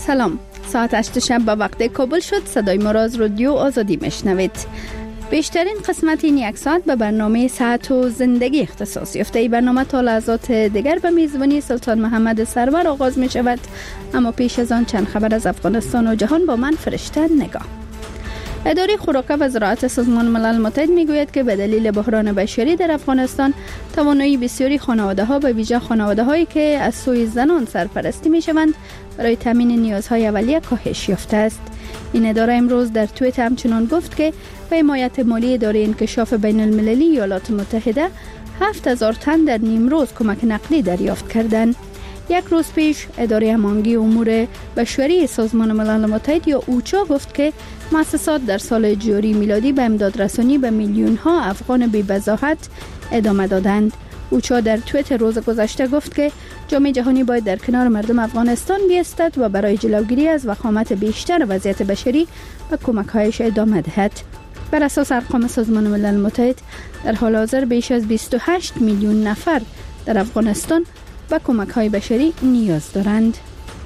سلام، ساعت 8 شب به وقت کابل شد. صدای ما را از رادیو آزادی میشنوید. بیشترین قسمت این یک ساعت به برنامه صحت و زندگی اختصاص یافته. این برنامه تا لحظات دیگر به میزبانی سلطان محمد سرور آغاز می شود، اما پیش از آن چند خبر از افغانستان و جهان با من فرشته نگاه. اداره خوراک و زراعت سازمان ملل متحد میگوید که به دلیل بحران بشری در افغانستان توانایی بسیاری خانواده‌ها به ویژه خانواده‌هایی که از سوی زنان سرپرستی میشوند برای تامین نیازهای اولیه کاهش یافته است. این اداره امروز در توییت همچنان گفت که به حمایت مالی اداره انکشاف بین المللی ایالات متحده 7000 تن در نیمروز کمک نقدی دریافت کردند. یک روز پیش اداره هماهنگی امور بشری سازمان ملل متحد یا اوچا گفت که مؤسسات در سال جاری میلادی به امداد رسانی به میلیون ها افغان بی‌وضاحت ادامه دادند. اوچا در توییت روز گذشته گفت که جامعه جهانی باید در کنار مردم افغانستان بایستد و برای جلوگیری از وخامت بیشتر وضعیت بشری به کمک‌هایش ادامه دهد. بر اساس ارقام سازمان ملل متحد در حال حاضر بیش از 28 میلیون نفر در افغانستان به کمک‌های بشری نیاز دارند.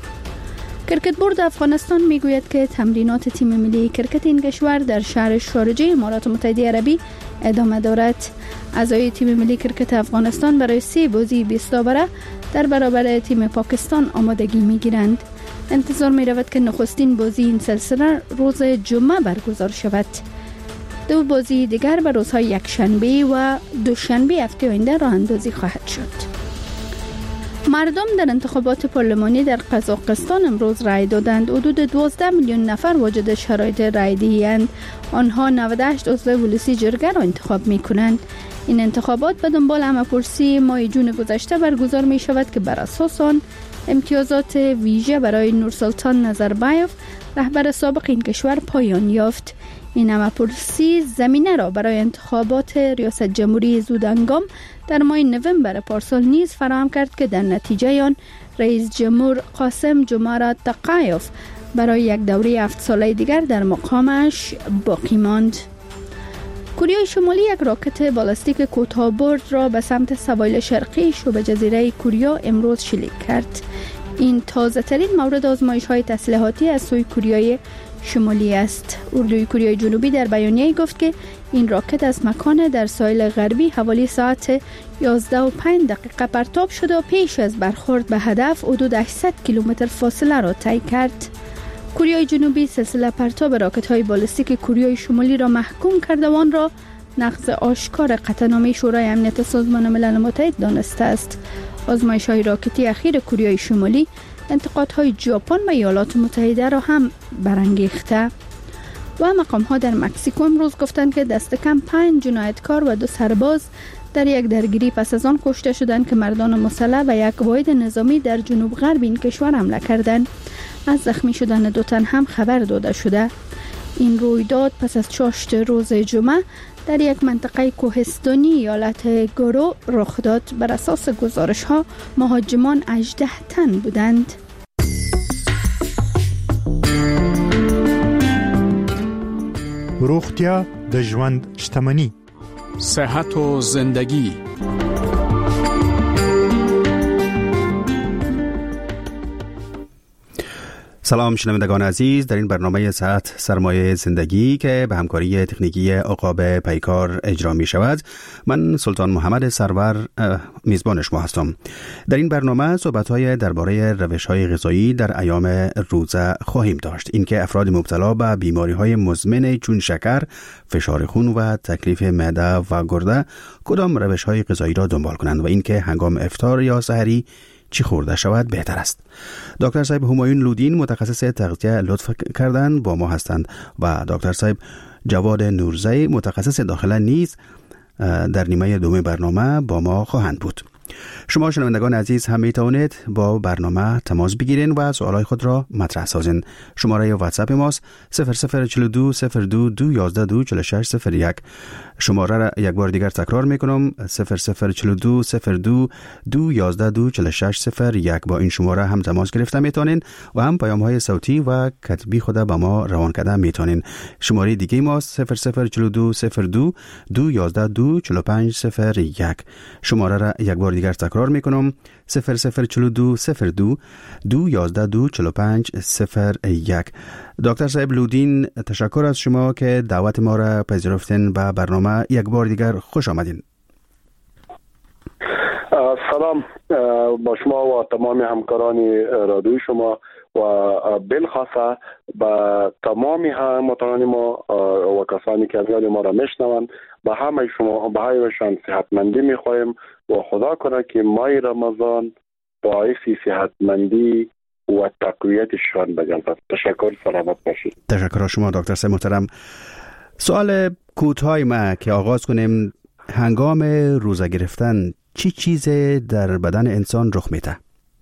کرکت بورد افغانستان میگوید که تمرینات تیم ملی کرکت این کشور در شهر شارجه امارات متحده عربی ادامه دارد. اعضای تیم ملی کرکت افغانستان برای 3 بازی 20 اووره در برابر تیم پاکستان آمادگی میگیرند. انتظار میرود که نخستین بازی این سلسله روز جمعه برگزار شود. 2 بازی دیگر به روزهای یکشنبه و دوشنبه هفته آینده راه اندازی خواهد شد. مردم در انتخابات پارلمانی در قزاقستان امروز رای دادند. حدود 12 میلیون نفر واجد شرایط رای دهی‌اند. آنها 98 عضو ولسی جرگه را انتخاب می کنند. این انتخابات به دنبال همه‌پرسی ماه جون گذشته برگزار می شود که بر اساس آن امتیازات ویژه برای نورسلطان نظربایف رهبر سابق این کشور پایان یافت. این همه‌پرسی زمینه را برای انتخابات ریاست جمهوری زودهنگام در ماه نوامبر پارسال نیز فراهم کرد که در نتیجه آن رئیس جمهور قاسم جمعرات تقایف برای یک دوره 7 ساله دیگر در مقامش باقی ماند. کره شمالی یک راکت بالستیک کوتاه‌برد را به سمت سواحل شرقی شبه جزیره کره امروز شلیک کرد. این تازه ترین مورد آزمایش‌های تسلیحاتی از سوی کره شمالی است. اردوی کره جنوبی در بیانیه گفت که این راکت از مکان در ساحل غربی حوالی ساعت 11:05 پرتاب شد و پیش از برخورد به هدف حدود 800 کیلومتر فاصله را طی کرد. کره جنوبی سلسله پرتاب راکت‌های بالستیک کره شمالی را محکوم کرده و آن را نقض آشکار قطعنامه شورای امنیت سازمان ملل متحد دانسته است. آزمایش‌های راکتی اخیر کره شمالی انتقادهای ژاپن و ایالات متحده را هم برانگیخته. و مقام‌ها در مکزیکو امروز گفتند که دست کم 5 جنایتکار و 2 سرباز در یک درگیری پس از آن کشته شدند که مردان مسلح و یک واحد نظامی در جنوب غرب این کشور حمله کردند. از زخمی شدن 2 تن هم خبر داده شده. این رویداد پس از چاشت روز جمعه در یک منطقه کوهستانی ایالت گورو رخ داد. بر اساس گزارش‌ها مهاجمان 18 تن بودند. روغتیا د ژوند شتمنی. صحت و زندگی. سلام شنوندگان عزیز، در این برنامه صحت سرمایه زندگی که به همکاری تکنیکی عقاب پیکار اجرا می شود، من سلطان محمد سرور میزبان شما هستم. در این برنامه صحبت‌های درباره روش‌های غذایی در ایام روزه خواهیم داشت. اینکه افراد مبتلا به بیماری‌های مزمن چون شکر، فشار خون و تکلیف معده و گرده کدام روش‌های غذایی را دنبال کنند و اینکه هنگام افطار یا سحری چی خورده شود بهتر است. دکتر صاحب همایون لودین متخصص تغذیه لطف کردن با ما هستند و دکتر صاحب جواد نورزی متخصص داخله نیز در نیمه دوم برنامه با ما خواهند بود. شما شنوندگان عزیز هم می توانید با برنامه تماس بگیرین و سوالای خود را مطرح سازین. شماره واتساپ ماست 0042 02 211 24601. شماره را یک بار دیگر تکرار می کنم 0042 02 211 24601. با این شماره هم تماس گرفته می توانین و هم پیام های صوتی و کتبی خود با ما روان کرده می توانین. شماره دیگه ماست 0042 02 211 24501. شماره را یک بار دیگر دیگر تکرار میکنم 0042 02 211 245 01. دکتر صاحب لودین، تشکر از شما که دعوت ما را پذیرفتین و برنامه یک بار دیگر خوش آمدین. سلام با شما و تمام همکاران رادیوی شما و بالخاصه با تمام هموطنان ما و کسانی که از ما را میشنوند، به همه شما به همهشان صحتمندی میخوایم و خدا کنه که ماه رمضان باعث صحتمندی و تقویتشان بگردد. تشکر، سلامت باشید. تشکر از شما دکتر صاحب محترم. سوال کوتاه ما که آغاز کنیم، هنگام روزه گرفتن چی چیزی در بدن انسان رخ میده؟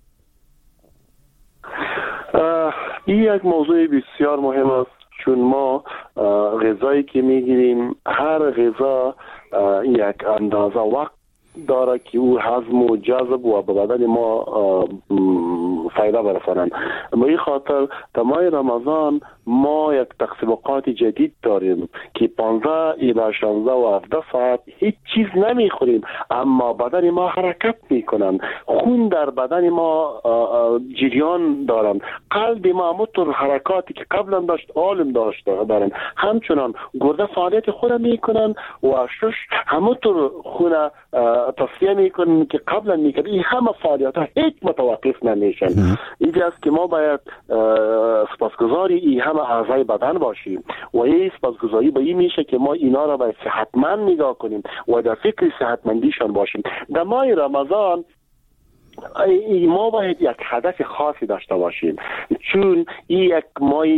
این یک موضوع بسیار مهم است، چون ما غذایی که میگیریم هر غذا یک اندازه وقت داره که او هضم و جذب و به بدن ما فایده برسانند. به این خاطر در ماه رمضان ما یک تقسیم اوقات جدید داریم که 15 الی 16 و 17 ساعت هیچ چیز نمیخوریم، اما بدن ما حرکت میکنند، خون در بدن ما جریان دارند، قلب ما همونطور حرکاتی که قبلا داشت عالم دارند، همچنان گرده فعالیت خود میکنند و شش همونطور خون تصفیه میکنند که قبلا میکرد. این همه فعالیت ها هیچ متوقف نمیشن. این است که ما باید سپاسگزاری این همه اعضای بدن باشیم و این سپاسگزاری به این میشه که ما اینا را باید صحتمند نگاه کنیم و در فکر صحتمندیشان باشیم. در ماه رمضان ما باید یک هدف خاصی داشته باشیم، چون این یک ماه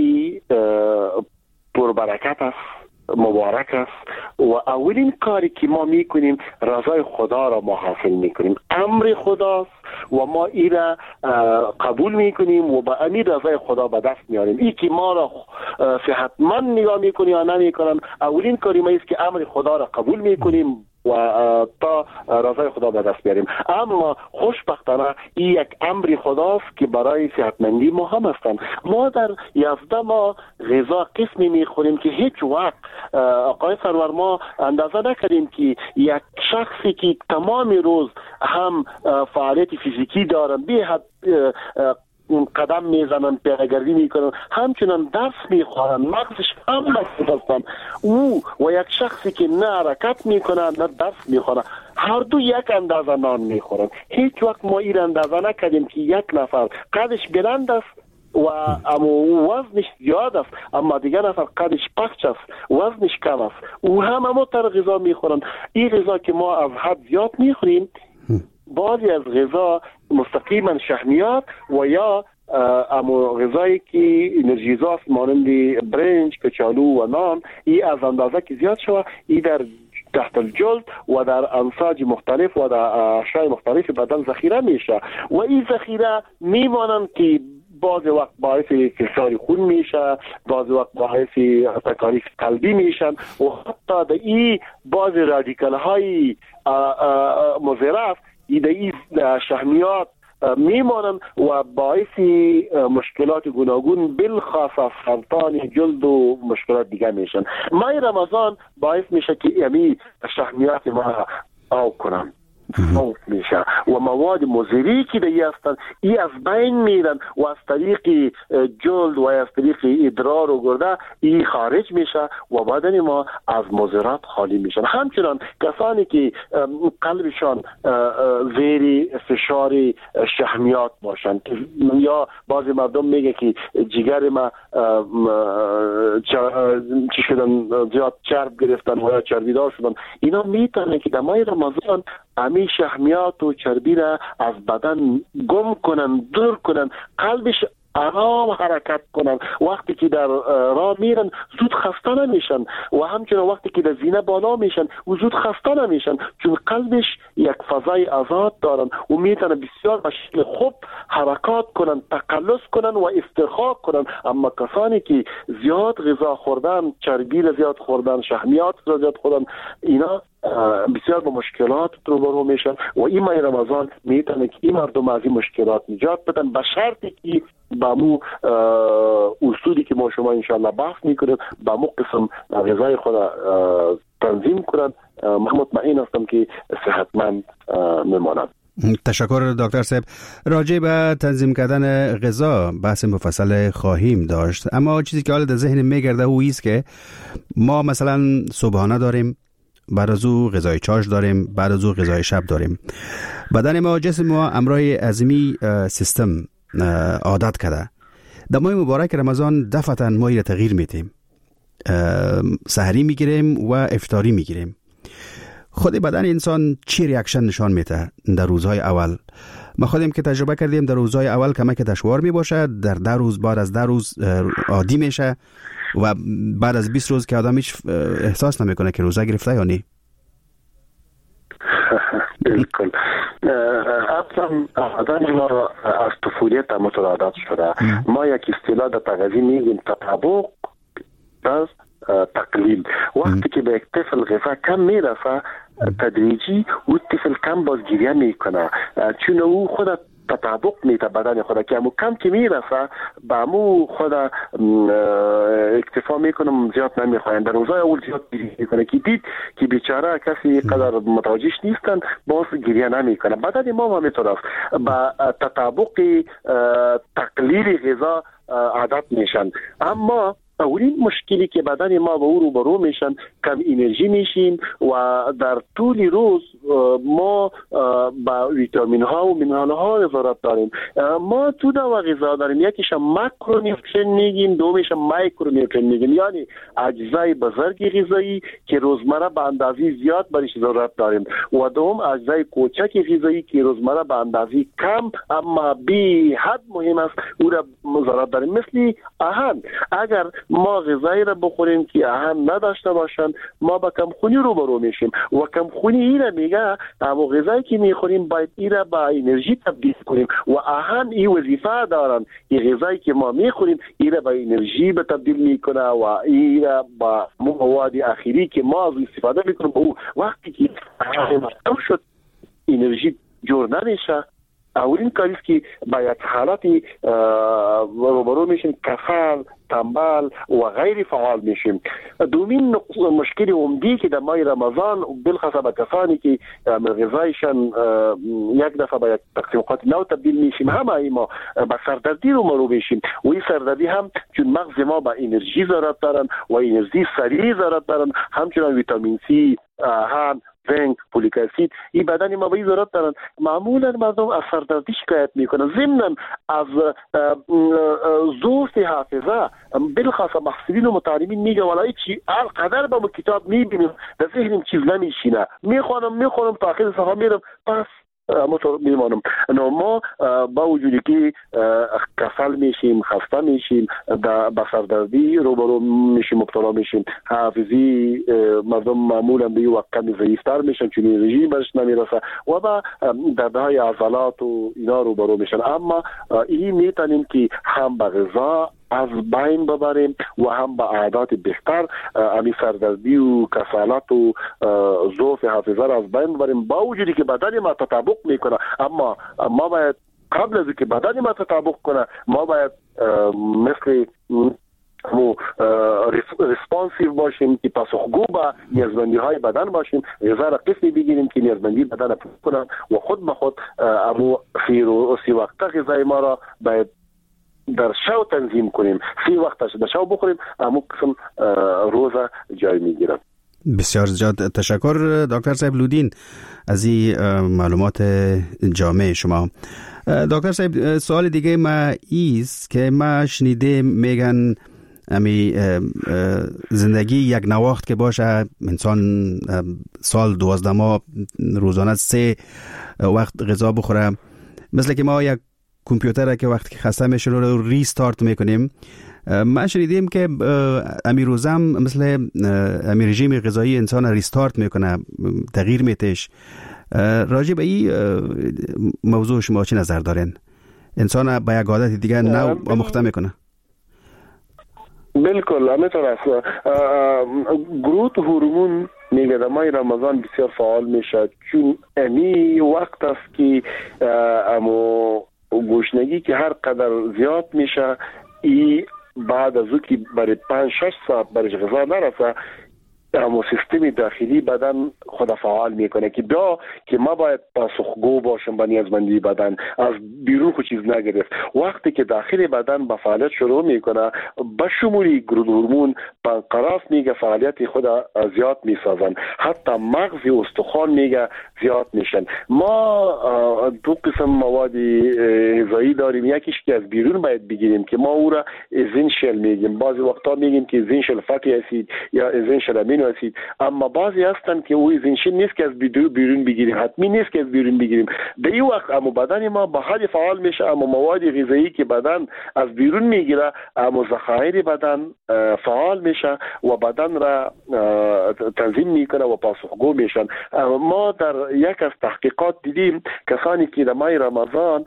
پربرکت است، مبارک است و اولین کاری که ما میکنیم رضای خدا را ما حاصل میکنیم. امر خداست و ما این را قبول میکنیم و با امید رضای خدا به دست میاریم. این که ما را صحتمند نگاه میکنیم یا نمیکنیم، اولین کاری ما است که امر خدا را قبول میکنیم و تا رضای خدا به دست بیاریم. اما خوشبختانه این یک امر خداست که برای صحتمندی ما هم هستند. ما در 11 ماه غذا قسمی میخوریم که هیچ وقت آقای سرور ما اندازه نکردیم که یک شخصی که تمام روز هم فعالیت فیزیکی دارن، به حد قدم میزنن، پیاده‌گردی میکنن، همچنان درس میخوانن، مغزش هم مصروف هستن، او و یک شخصی که نه حرکت میکنه نه درس میخوانه، هر دو یک اندازه نان میخورن. هیچ وقت ما این اندازه نکردیم که یک نفر قدش بلند است و اما وزنش زیاد است، اما دیگر نفر قدش پخش است، وزنش کم است، او هم همونطور غذا میخورن. این غذا که ما از حد زیاد میخوریم، بعضی از غذا مستقیما شحمیات و یا اما غذایی که انرژیزاست مانند برنج، کچالو و نان، این از اندازه که زیاد شود، این در تحت الجلد و در انساج مختلف و در اشیاء مختلف بدن ذخیره میشه و این ذخیره میمانند که بعض وقت باعث فشار خون میشه، بعض وقت باعث تکالیف قلبی میشن و حتی در این بعض رادیکال های مضر است، این شحمیات میمانند و باعث مشکلات گوناگون بالخاص سرطان جلد و مشکلات دیگه میشن. ماه رمضان باعث میشه که یعنی شحمیات ما آب کنن، خوف میشه و مواد مضری که دیگه هستن ای از بین میرن و از طریق جلد و از طریق ادرار و گرده ای خارج میشه و بدن ما از مضرات خالی میشن. همچنان کسانی که قلبشان زیر فشار شحمیات باشن، یا بعضی مردم میگه که جگر ما چی شدن، زیاد چرب گرفتن و یا چربیدار شدن، اینا میتونه که در ماه رمضان همین شحمیات و چربی را از بدن گم کنن، دور کنن، قلبش آرام حرکت کنن. وقتی که در راه میرن زود خسته نمیشن و همچنین وقتی که در زینه بالا میشن و زود خسته نمیشن، چون قلبش یک فضای آزاد دارن و میتونه بسیار به شکل خوب حرکات کنن، تقلص کنن و استرخاء کنن. اما کسانی که زیاد غذا خوردن، چربی را زیاد خوردن، شحمیات را زیاد خوردن، اینا بسیار با مشکلات روبرو میشن و این ماه رمضان میتونه که این مردم از این مشکلات نجات بدن، به شرطی که با مو اصولی که ما شما انشاءالله بحث میکنیم با مو قسم غذای خود تنظیم کنن. من مطمئن هستم که صحتمند میمانند. تشکر دکتر صاحب. راجع به تنظیم کردن غذا بحث مفصل خواهیم داشت، اما چیزی که حالا در ذهن میگرده او است که ما مثلا صبحانه داریم، بعد از او غذای چاش داریم، بعد از او غذای شب داریم. بدن ما، جسم ما امرای عظیمی سیستم عادت کرده. در ماه مبارک رمضان دفعتا ما را تغییر میتیم، سحری میگیریم و افطاری میگیریم. خود بدن انسان چی ریاکشن نشان میده در روزهای اول؟ ما خودیم که تجربه کردیم در روزهای اول کمک دشوار می باشه، در 10 روز بعد از 10 روز عادی میشه و بعد از 20 روز که آدم هیچ احساس نمیکنه که روزه گرفته یا نه. بالکل. اصلا آدم ما از طفولیت متعادت شده. ما یک اصطلاح در تغذیه میگیم تطابق از تقلیل. وقتی که به یک طفل غذا کم میرسه تدریجی او طفل کم بازگیری میکنه، چون او خود تطابق میده بدن خود که امو کم که میرسه به امو خود اکتفا میکنم، زیاد نمیخواین. در روزای اول زیاد گریه میکنه که دید که بیچاره کسی قدر متوجهش نیستن، باز گریه نمیکنه. بدن ما هم میتونه با تطابق تقلیل غذا عادت میشن. اما اولین مشکلی که بدن ما با او روبرو میشن کم انرژی میشیم و در طول روز ما با ویتامین ها و مینرال ها ضرورت داریم. ما تو دو غذا داریم، یکیش ماکرونیوترین میگیم، دومیش مایکرونیوترین میگیم، یعنی اجزای بزرگ غذایی که روزمره به اندازه زیاد برش ضرورت داریم و دوم اجزای کوچک غذایی که روزمره به اندازه کم اما بی حد مهم است او را ضرورت داریم. مثل آهن، اگر ما غذایی را بخوریم که آهن نداشته باشند ما با کمخونی روبرو میشیم و کمخونی اینا میگه اما غذایی که میخوریم باید اینا با انرژی تبدیل کنیم و آهن این وظیفه دارن. این غذایی که ما میخوریم اینا با انرژی به تبدیل میکنه و اینا با مواد اخیری که ما از استفاده میکنیم او وقتی که کم شد انرژی جور نمیشه. اولین کاریست که با یک حالتی روبرو میشیم کسل، تنبل و غیر فعال میشیم. دومین مشکل عمدی که در ماه رمضان بالخصوص به کسانی که غذایشان یک دفعه به یک تقسیم اوقات نو تبدیل میشیم، همه ما به سردردی روبرو میشیم و این سردردی هم چون مغز ما با انرژی ضرورت دارن و انرژی سریع ضرورت دارن، همچنان ویتامین سی، هم زنک، فولیک اسید، این بدن ما به این ضرورت دارن. معمولا مردم از سردردی شکایت میکنن، ضمن از ضعف حافظه. بالخاصه محصلین و متعلمین میگه والله چی القدر با کتاب میبینیم در ذهنم چیز نمیشینه، میخونم تا آخر صفحه میرم پس میمانم. ما با وجودی که کسل میشیم، خسته میشیم، با سردردی روبرو میشیم، مبتلا میشیم، حافظی مردم معمولا به وقت کمی ضعیفتر میشن چون انرژی برش نمیرسه و با دردهای عضلات و اینا روبرو میشن. اما این میتونیم که هم به غذا از بین ببریم و هم با عادات بهتر امی سردردی و کسالت و ضعف حافظه را از بین ببریم، با وجودی که بدن ما تطابق میکنه. اما ما باید قبل از که بدن ما تطابق کنه ما باید مثل ریسپانسیو باشیم که پاسخگو به نیازمندی های بدن باشیم، غذا را قسمی بگیریم که نیازمندی بدن پر کنن و خود به خود امو سی وقت غذای ما را باید در شو تنظیم کنیم، 3 وقت در شو بخوریم، امو قسم روزه جای میگیرم. بسیار زیاد تشکر دکتر صاحب لودین از این معلومات جامع شما. دکتر صاحب سوال دیگه ما ایست که ما شنیده میگن امی زندگی یک نواخت که باشه، انسان سال 12 ماه روزانه 3 وقت غذا بخوره، مثل که ما یک کامپیوتر که وقتی که خسته میشه رو ریستارت میکنیم. ما شنیدیم که امی روزم مثل امی رژیم غذایی انسان ریستارت میکنه، تغییر میتش. راجع به این موضوع شما چی نظر دارین؟ انسان با یک عادت دیگه نو آموخته میکنه؟ بالکل همینطور است. گروت هورمون میگه در ماه رمضان بسیار فعال میشه چون امی وقت است که امو گوشنگی که هر قدر زیاد میشه ای بعد از او که برای 5-6 ساعت برش غذا نرسه اما سیستم داخلی بدن خود فعال میکنه که که ما باید پاسخگو باشیم به نیازمندی بدن، از بیرون خود چیز نگرفت. وقتی که داخل بدن به فعالیت شروع میکنه، به شمولی گروه هورمون پانکراس میگه فعالیت خود زیاد میسازن، حتی مغز و استخوان میگه زیاد میشن. ما دو قسم مواد غذایی داریم، یکیش که از بیرون باید بگیریم که ما او را اسنشیال میگیم، بعضی وقتا میگیم که اسنشیال فاتی اسید یا اسنشیال امینو اسید، اما بعضی هستن که او اسنشیال نیست که از بیرون بگیریم، حتمی نیست که از بیرون بگیریم. در این وقت اما بدن ما به حد فعال میشه، اما مواد غذایی که بدن از بیرون میگیره اما ذخایر بدن فعال میشه و بدن را تنظیم میکنه و پاسخگو میشن. ما در یک از تحقیقات دیدیم کسانی که در ماه رمضان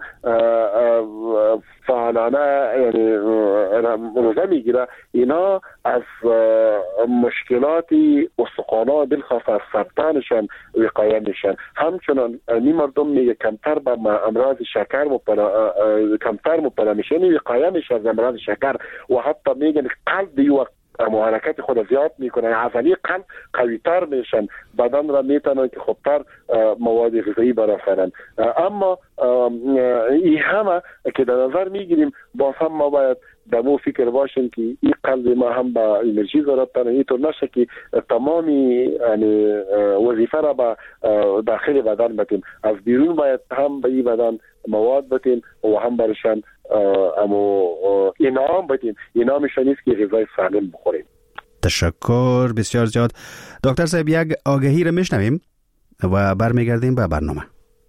فعالانه روزه میگیره، اینا از مشکلات استخوان‌ها بالخاص از سرطانشان وقایه میشن. همچنان این مردم میگه کمتر به امراض شکر مبتلا میشن، وقایه میشه از امراض شکر، و حتی میگن قلب دی وقت اما حرکت خود زیاد میکنن، عضله قلب قویتر میشن، بدن را میتونن که خوبتر مواد غذایی برسانن. اما این همه که در نظر میگیریم، باز هم ما باید در مو فکر باشیم که این قلب ما هم با انرژی ضرورت داره، اینطور نشه که تمامی وظیفه را به داخل بدن بتیم، از بیرون باید هم به این بدن مواد بتیم و هم برشان اما انعام بتیم. انعامشان نیست که غذای سالم بخوریم. تشکر بسیار زیاد. دکتر صاحب، یک آگهی را میشنویم و برمیگردیم به برنامه.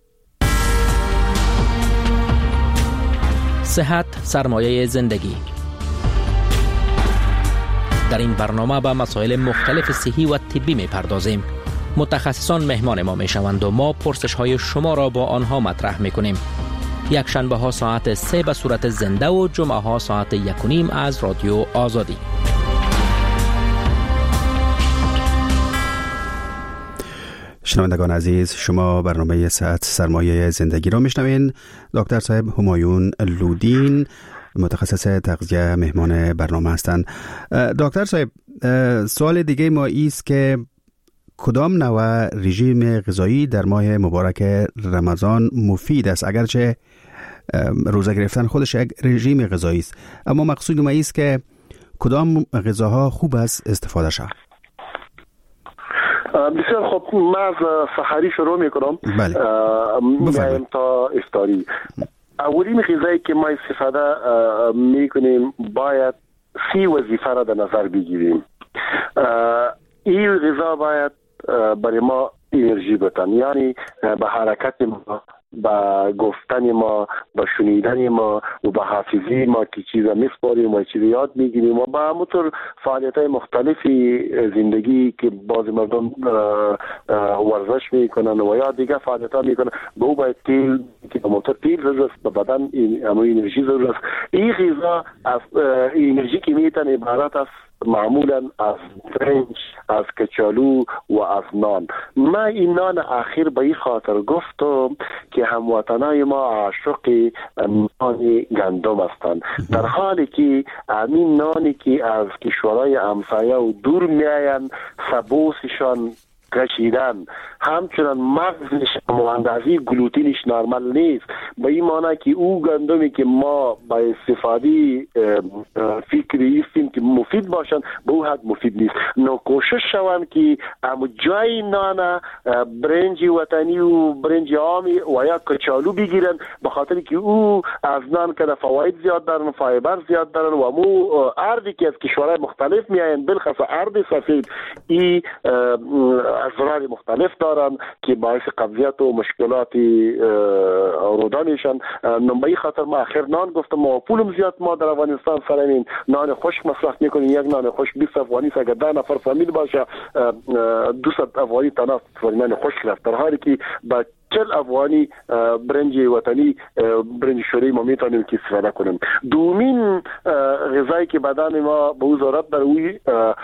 صحت سرمایه زندگی. در این برنامه به مسائل مختلف صحی و طبی میپردازیم. متخصصان مهمان ما میشوند و ما پرسش های شما را با آنها مطرح میکنیم. یک شنبه ها ساعت 3 به صورت زنده و جمعه ها ساعت 1:30 از رادیو آزادی. شنوندگان عزیز، شما برنامه صحت سرمایه زندگی را میشنوین. دکتر صاحب همایون لودین، متخصص تغذیه، مهمان برنامه هستند. دکتر صاحب، سوال دیگه ما ایست که کدام نوع رژیم غذایی در ماه مبارک رمضان مفید است؟ اگرچه روزه گرفتن خودش یک رژیم غذایی است، اما مقصود ما ایست که کدام غذاها خوب است استفاده شود. بسیار خوب، من از سحری شروع میکنم. بله. میایم تا افطاری. اولین غذایی که ما استفاده میکنیم باید 3 وظیفه را در نظر بگیریم. این غذا باید برای ما انرژی بتن، یعنی به حرکت ما، با گفتن ما، با شنیدن ما و با حافظه ما که چیزا میسپاریم و چیزا یاد میگیریم و با همونطور فعالیت‌های مختلفی زندگی که بعضی مردم ورزش میکنن و یا دیگه فعالیت‌ها میکنن، به او باید تیل که همونطور تیل ضرورت است، به بدن همون انرژی ضرورت است. این غذا از انرژی که میتونه عبارت است معمولا از برنج، از کچالو و از نان. من این نان اخیر به این خاطر گفتم که هموطنای ما عاشق نان گندم هستند، در حالی که همین نانی که از کشورهای همسایه و دور میاین سبوسشان کشیدن، همچنان مغزش اندازه گلوتینش نرمال نیست، به این معنی که او گندمی که ما با استفاده فکری هستیم که مفید باشن به او حد مفید نیست. نو کوشش شوند که اما جای نان برنج وطنی و برنج عامی و یا کچالو بگیرن، به خاطر که او از نان که فواید زیاد دارن، فایبر زیاد دارن و مو اردی که از کشورهای مختلف میاین، بالخصوص ارد سفید، ای اضرار مختلف دارن که باعث قبضیت و مشکلات رودا میشن. نمبایی خاطر ما آخر نان گفتم و پولم زیاد ما در افغانستان سرمین نان خشک مصرف میکنیم. یک نان خشک 20 افغانی است، اگر 10 نفر فامیل باشه 200 افغانی تناس نان خشک است، در حالی که با 40 افغانی برنج وطنی برنج شوری ما میتونیم که استفاده کنیم. دومین غذایی که بدن ما به او ضرورت داره اوی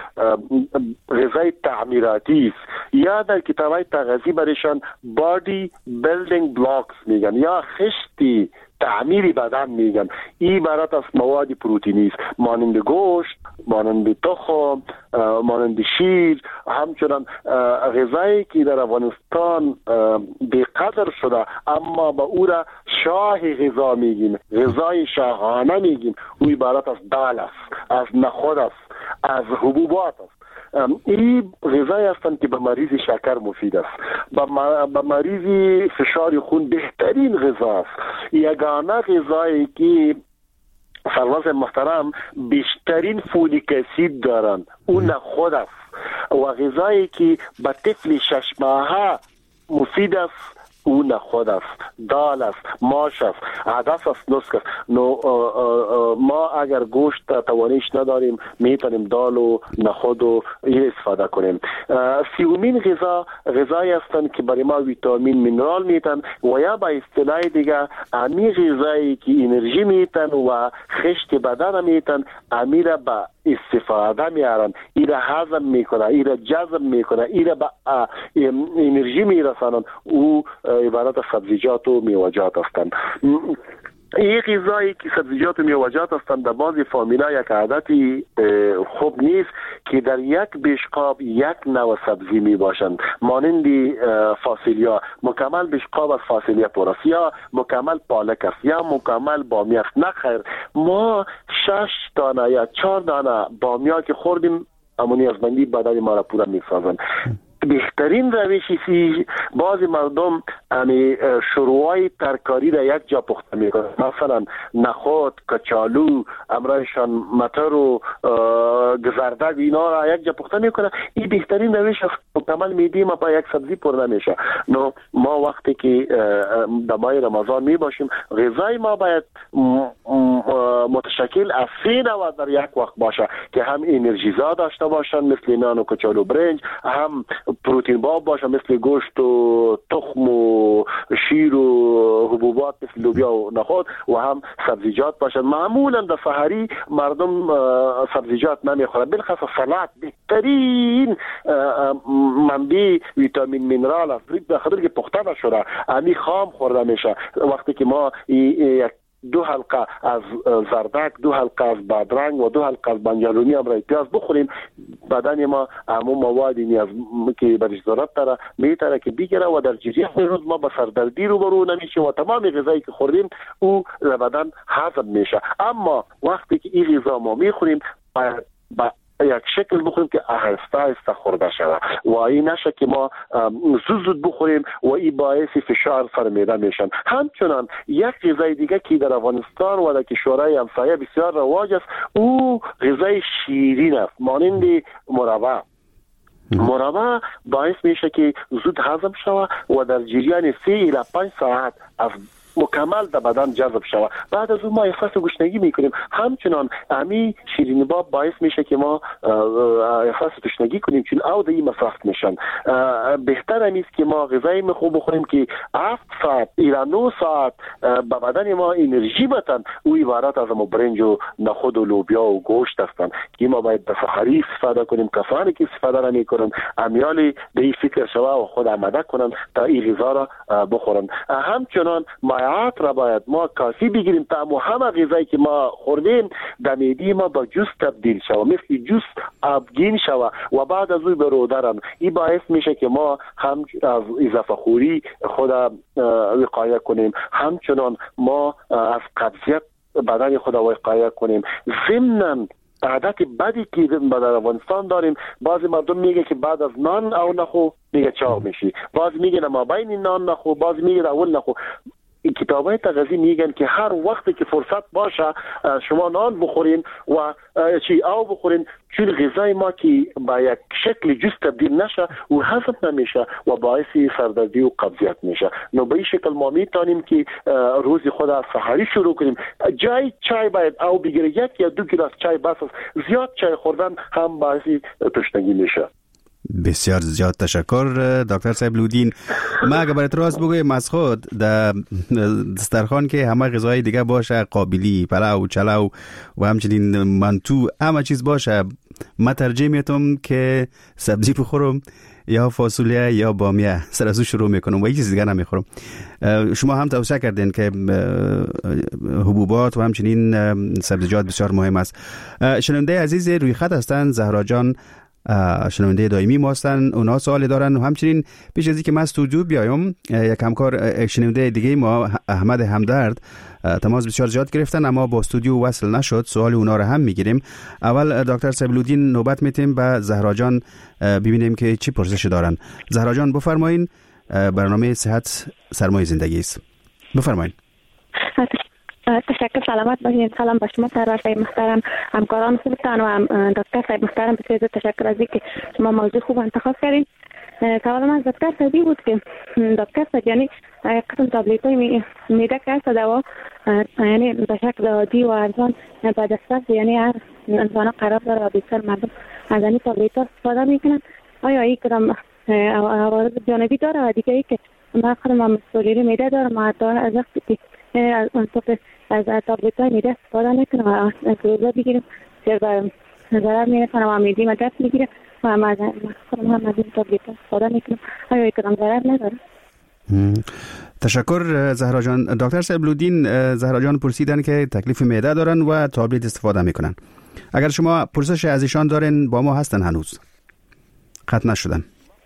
غذای تعمیراتی است، یا در کتابای تغذیه برشان بادی بیلدینگ بلاکس میگن، یا خشتی تعمیر بدن میگن. این عبارت از مواد پروتئینی است، مانند گوشت، مانند تخم، مانند شیر. همچنان غذایی که در افغانستان بی‌قدر شده اما با او را شاه غذا میگیم، غذای شاهانه میگیم، او عبارت از دال است، از نخود است، از حبوبات است. این غذایی هستند که به مریض شکر مفید است، به مریض فشار خون بهترین غذا است. یگانه غذایی که سرورز محترم بیشترین فولیک اسید دارند اون نخود است و غذایی که به طفل 6 ماهه مفید است اون نخود است، دال است، ماش است، عدس است، نسک است. ما اگر گوشت توانش نداریم میتونیم دال و نخود و این استفاده کنیم. سیومین غذایی هستند که برای ما ویتامین مینرال میتن و یا با اصطلاح دیگه امی غذایی که انرژی میتن و خشت بدن میتن، امی را با استفاده میارن، این را هضم میکنه، این را جذب میکنه، این را به انرژی میرسانن. او عبارت از سبزیجات و میوه‌جات هستند. این غذایی که سبزیجات و میوه‌جات هستند در بعضی فامیلا یک عادتی خوب نیست که در یک بشقاب یک نوع سبزی می باشند، مانند فاصولیا، مکمل بشقاب از فاصولیا پر است، یا مکمل پالک است، یا مکمل بامیه است. نه خیر، ما 6 دانه یا 4 دانه بامیه که خوردیم امونی از بندی بدن ما را پورا می سازند. بهترین روشی بعضی مردم شروعای ترکاری را یک جا پخته میکنن، مثلا نخود، کچالو، امرایشان متر و گزردگ اینا را یک جا پخته میکنن. این بهترین روش است. مکمل میدی ما با یک سبزی پر نمیشه. نو ما وقتی که در ماه رمضان می باشیم غذای ما باید متشکل از 3 نوع در یک وقت باشه که هم انرژیزا داشته باشن مثل نان و کچالو برنج، هم پروتئین باب باشه مثل گوشت و تخم و شیر و حبوبات مثل لوبیا و نخود، و هم سبزیجات باشن. معمولا در سحری مردم سبزیجات نمیخورن، بالخصوص سلات بهترین منبع ویتامین مینرال است. به خاطر که پخته نشده امی خام خورده میشه. وقتی که ما یک 2 حلقه از زردک، 2 حلقه از بادرنگ و 2 حلقه از بنجلونی امرای پیاز بخوریم، بدن ما همون مواد نیاز که برش ضرورت داره میتونه که بگیره و در جریان روز ما با سردردی روبرو نمیشیم و تمام غذایی که خوردیم او در بدن هضم میشه. اما وقتی که این غذا ما میخوریم با یک شکل بخوریم که آهسته آهسته خورده شود و این نشه که ما زود بخوریم و این باعث فشار سر معده میشن. همچنان یک غذای دیگه که در افغانستان و در کشورهای همسایه بسیار رواج است او غذای شیرین است، مانند مربا. مربا باعث میشه که زود هضم شود و در جریان 3 الی 5 ساعت از مکمل در بدن جذب شود. بعد از اون ما احساس گشنگی میکنیم. همچنان امی شیرینی باب باعث میشه که ما احساس تشنگی کنیم چون او در این مصرف میشن. بهتر است که ما غذای خوب بخوریم که 7 ساعت الی 9 ساعت به بدن ما انرژی بتن. او عبارت از برنج و نخود و لوبیا و گوشت هستند که ما باید به سحری استفاده کنیم. کسانی که استفاده نمیکنن امیالی به این فکر شوه و خود آماده کنن تا این غذا را بخورن. همچنان مایعات را باید ما کافی بگیریم تا همه غذایی که ما خوردیم در معده ما با جوس تبدیل شود، مثل جوس آبگین شود و بعد از اون به رودرن. این باعث میشه که ما هم از اضافه خوری خود وقایه کنیم، همچنان ما از قبضیت بدن خود وقایه کنیم. ضمناً عادت بدی که در افغانستان داریم، بعضی مردم میگه که بعد از نان او نخو میگه چاق میشی، بعضی میگه ما بین نان نخو، بعضی میگه اول نخو. کتابای تغذیه میگن که هر وقتی که فرصت باشه شما نان بخورین و چی او بخورین، چون غذای ما که با یک شکل جوس تبدیل نشه و هضم نمیشه و باعث سردردی و قبضیت میشه. نو به این شکل ما میتونیم که روز خود از سحری شروع کنیم. جای چای باید او بگیره، 1 یا 2 گلاس چای بس است. زیاد چای خوردن هم باعث تشنگی میشه. بسیار زیاد تشکر دکتر صاحب لودین. ما اگر برات راست بگویم از خود در دسترخوان که همه غذای دیگه باشه، قابلی، پلاو، چلاو و همچنین منتو، همه چیز باشه، ما ترجیح میتونم که سبزی بخورم یا فاصولیه یا بامیه، سر از او شروع میکنم و هیچ چیز دیگه نمیخورم. شما هم توصیه کردین که حبوبات و همچنین سبزیجات بسیار مهم است. شنونده عزیز روی خط هستن، زهرا جان شنونده دائمی ما هستن، اونا سوالی دارن و همچنین پیش از اینکه من استودیو بیایم یک همکار شنونده دیگه ما احمد همدرد تماس بسیار زیاد گرفتن اما با استودیو وصل نشد. سوال اونا رو هم میگیریم. اول دکتر سیبلودین نوبت میتیم به زهرا جان ببینیم که چی پرسش دارن. زهرا جان بفرمایین، برنامه صحت سرمایه زندگی است. بفرمایین. تشکر، سلامت باشید. سلام به شما سرور صاحب محترم، همکاران خوبتان و دکتر صاحب محترم، بسیار تشکر از اینکه شما موضوع خوب انتخاب کردین. سوال من از دکتر صاحبی بود که دکتر صاحب یعنی قسم تابلیت های میده که هست دوا یعنی به شکل عادی و ارزان به دسترس یعنی هر انسان قرار داره و بیشتر مردم از این تابلیت ها استفاده میکنن. آیا این کدام عوارض جانبی داره و دیگه ای که من خودم مسئولیت میده دارم از وقتی که از تابلیت های میده استفاده میکنم و انفلوئنزا بگیرم چرا ضرر میرسن و میدی ما دست میگیره و هم از این تابلیت ها استفاده میکنم. آیا یک کدام ضرر نداره؟ تشکر زهرا جان. دکتر سیبلودین، زهرا جان پرسیدن که تکلیف معده دارن و تابلیت استفاده میکنن. اگر شما پرسش از ایشان دارین با ما هستن، هنوز قطع نشدن.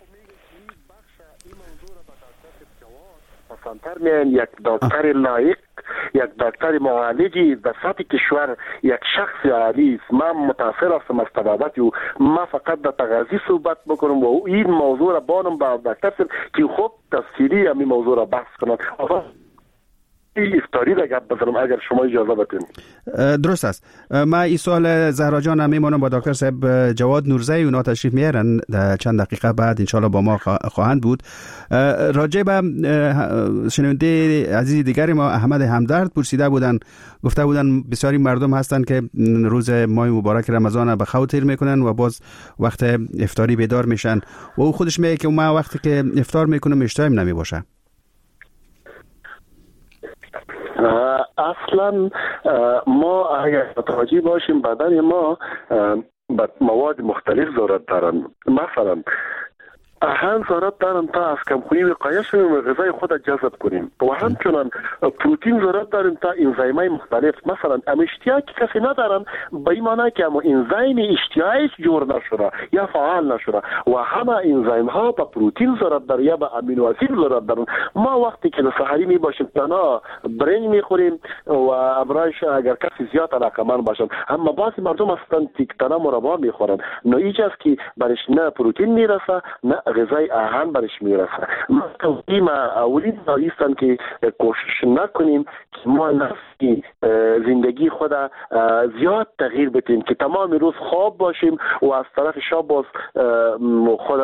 یک دکتر لایق، یک دکتر معالجی در سطح کشور یک شخص عالی است. من متاثر هستم از طبابت او. من فقط در تغذیه صحبت بکنم و این موضوع را بانم با دکتر که خوب تفصیلی همین موضوع را بحث کنم. افطاری را گپ بزنم اگر شما اجازه بدین. درست است. ما این سوال زهرا جان میمونم با دکتر صاحب جواد نورزی، اونا تشریف میارن چند دقیقه بعد انشالله با ما خواهند بود. راجع به شنونده عزیز دیگری ما احمد همدرد پرسیده بودن، گفته بودن بسیاری مردم هستن که روز ماه مبارک رمضان به خواب تیر میکنن و باز وقت افطاری بیدار میشن و او خودش میگه که ما وقتی که افطار میکنم اشتهام نمیباشه. اصلا ما اگر متوجه باشیم بدن ما مواد مختلف ضرورت دارن. مثلا اهم ضرورت دارن تا از کمخونی وقایه شویم و غذای خود جذب کنیم و همچنان پروتئین ضرورت داریم تا انزایم‌های مختلف. مثلا اشتها که کسی ندارن به این معنی که انزایم اشتهایش جور نشده یا فعال نشده و همه انزایم ها به پروتئین ضرورت دارن یا به امینو اسید ضرورت دارن. ما وقتی که سحری می باشیم تنها برنج میخوریم و ابرایش اگر کسی زیاد علاقه‌مند باشن، اما بعضی مردم هستن که تنها مربا میخورن، نه ایجاست که برش نه پروتئین میرسه نه غذای آهن برش میرسه. ما توصیم اولین دایستان که کوشش نکنیم که ما نفسی زندگی خود زیاد تغییر بدیم که تمام روز خواب باشیم و از طرف شب باز خود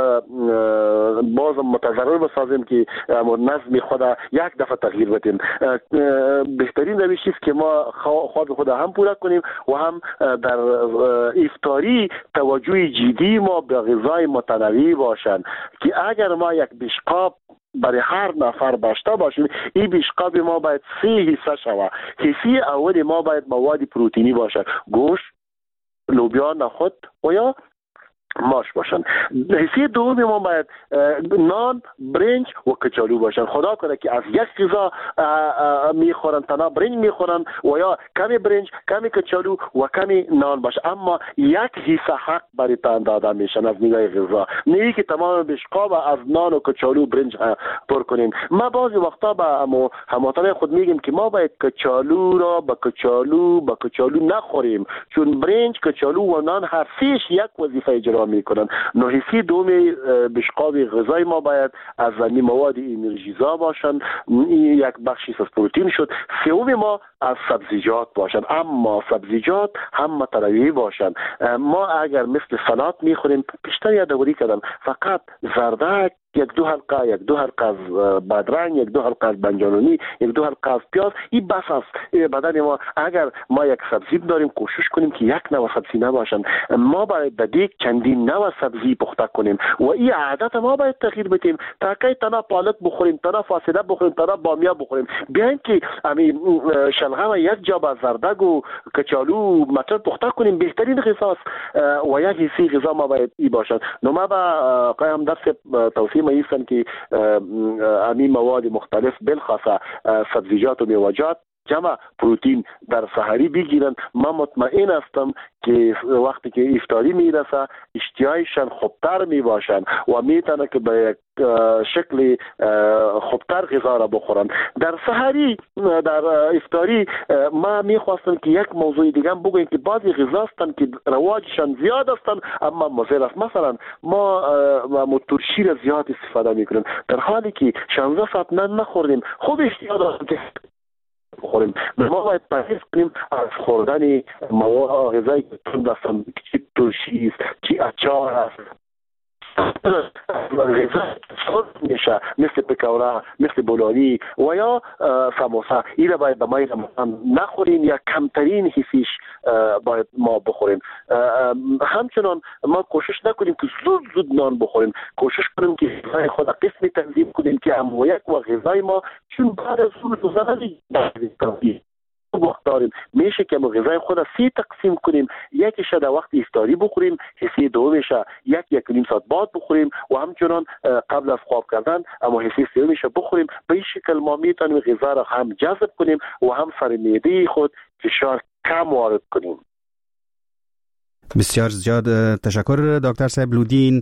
باز متضرر بسازیم که نظم خود یک دفعه تغییر بدیم. بهترین روش است که ما خواب خود هم پورا کنیم و هم در افطاری توجه جدی ما به غذای متنوع باشند که اگر ما یک بشقاب برای هر نفر داشته باشیم، این بشقاب ما باید 3 حصه شود. حصه اول ما باید مواد پروتئینی باشد، گوشت، لوبیا، نخود و یا ماش باشن. حصه دوم ما باید نان، برنج و کچالو باشن. خدا کنه که از یک غذا میخورن، تنها برنج میخورن و یا کمی برنج، کمی کچالو و کمی نان باشه، اما یک حصه حق برای تان داده میشن از نگاه غذا، نه که تمام بشقاب از نان و کچالو برنج پر کنیم. ما بعضی وقتا با هموطنان خود میگیم که ما باید کچالو را با کچالو نخوریم، چون برنج، کچالو و نان هر سهش یک وظیفه اجرا میکنن. حصه دوم بشقاب غذای ما باید از زمین مواد انرژیزا باشن، یک بخشی از پروتئین شد. سوم ما از سبزیجات باشن، اما سبزیجات هم متنوع باشن. ما اگر مثل سلات میخوریم، بیشتر یادآوری کردم فقط زردک یک دو حلقه از بادرنگ، یک دو حلقه از بنجانونی، یک دو حلقه از پیاز، این بس است. بدن ما اگر ما یک سبزی داریم کوشش کنیم که یک نوع سبزی نباشند. ما باید در دیگ چندین نوع سبزی پخته کنیم و این عادت ما باید تغییر بدیم تا که تنها پالک بخوریم، تنها فاصله بخوریم، تنها بامیه بخوریم. بیاین که شلغم یک جا با زردگ و کچالو مطلب پخته کنیم، بهترین غذاست و یک حسی غذا ما باید ای باشد. نو ما با قایم درس توصیه ما ایستن که امی مواد مختلف بالخاصه سبزیجات و میوه‌جات جمع پروتین در سحری بگیرن. ما مطمئن هستم که وقتی که افطاری میرسه اشتیایشان خوبتر میباشن و میتونه که به یک شکل خوبتر غذا را بخورن. در سحری در افطاری ما میخواستم که یک موضوع دیگه هم بگویم که بعضی غذا هستن که رواجشان زیاد هستن اما مضر است. مثلا ما ترشی را زیاد استفاده میکنیم در حالی که 16 ساعت نخوردیم خوب اشتیا داریم که بخوریم. ما باید پرهیز کنیم از خوردن مواد غذایی که تند هستند، چی ترشی است، چی اچار است، غذا میشه مثل پکوره، مثل بولانی و یا سموسا. این را باید به ما نخوریم یا کمترین حسیش باید ما بخوریم. همچنان ما کوشش نکنیم که زود نان بخوریم، کوشش کنیم که غذای خود قسمی تنظیم کنیم که هم یک و غذای ما چون بعد از زود روزانه وقت داریم میشه که ما غذای خود 3 تقسیم کنیم. یکیش در وقت افطاری بخوریم، حصه دومش یک نیم ساعت بعد بخوریم و همچنان قبل از خواب کردن اما حصه سومش بخوریم. به این شکل ما میتونیم غذا را هم جذب کنیم و هم سر معده خود فشار کم وارد کنیم. بسیار زیاد تشکر دکتر صاحب لودین.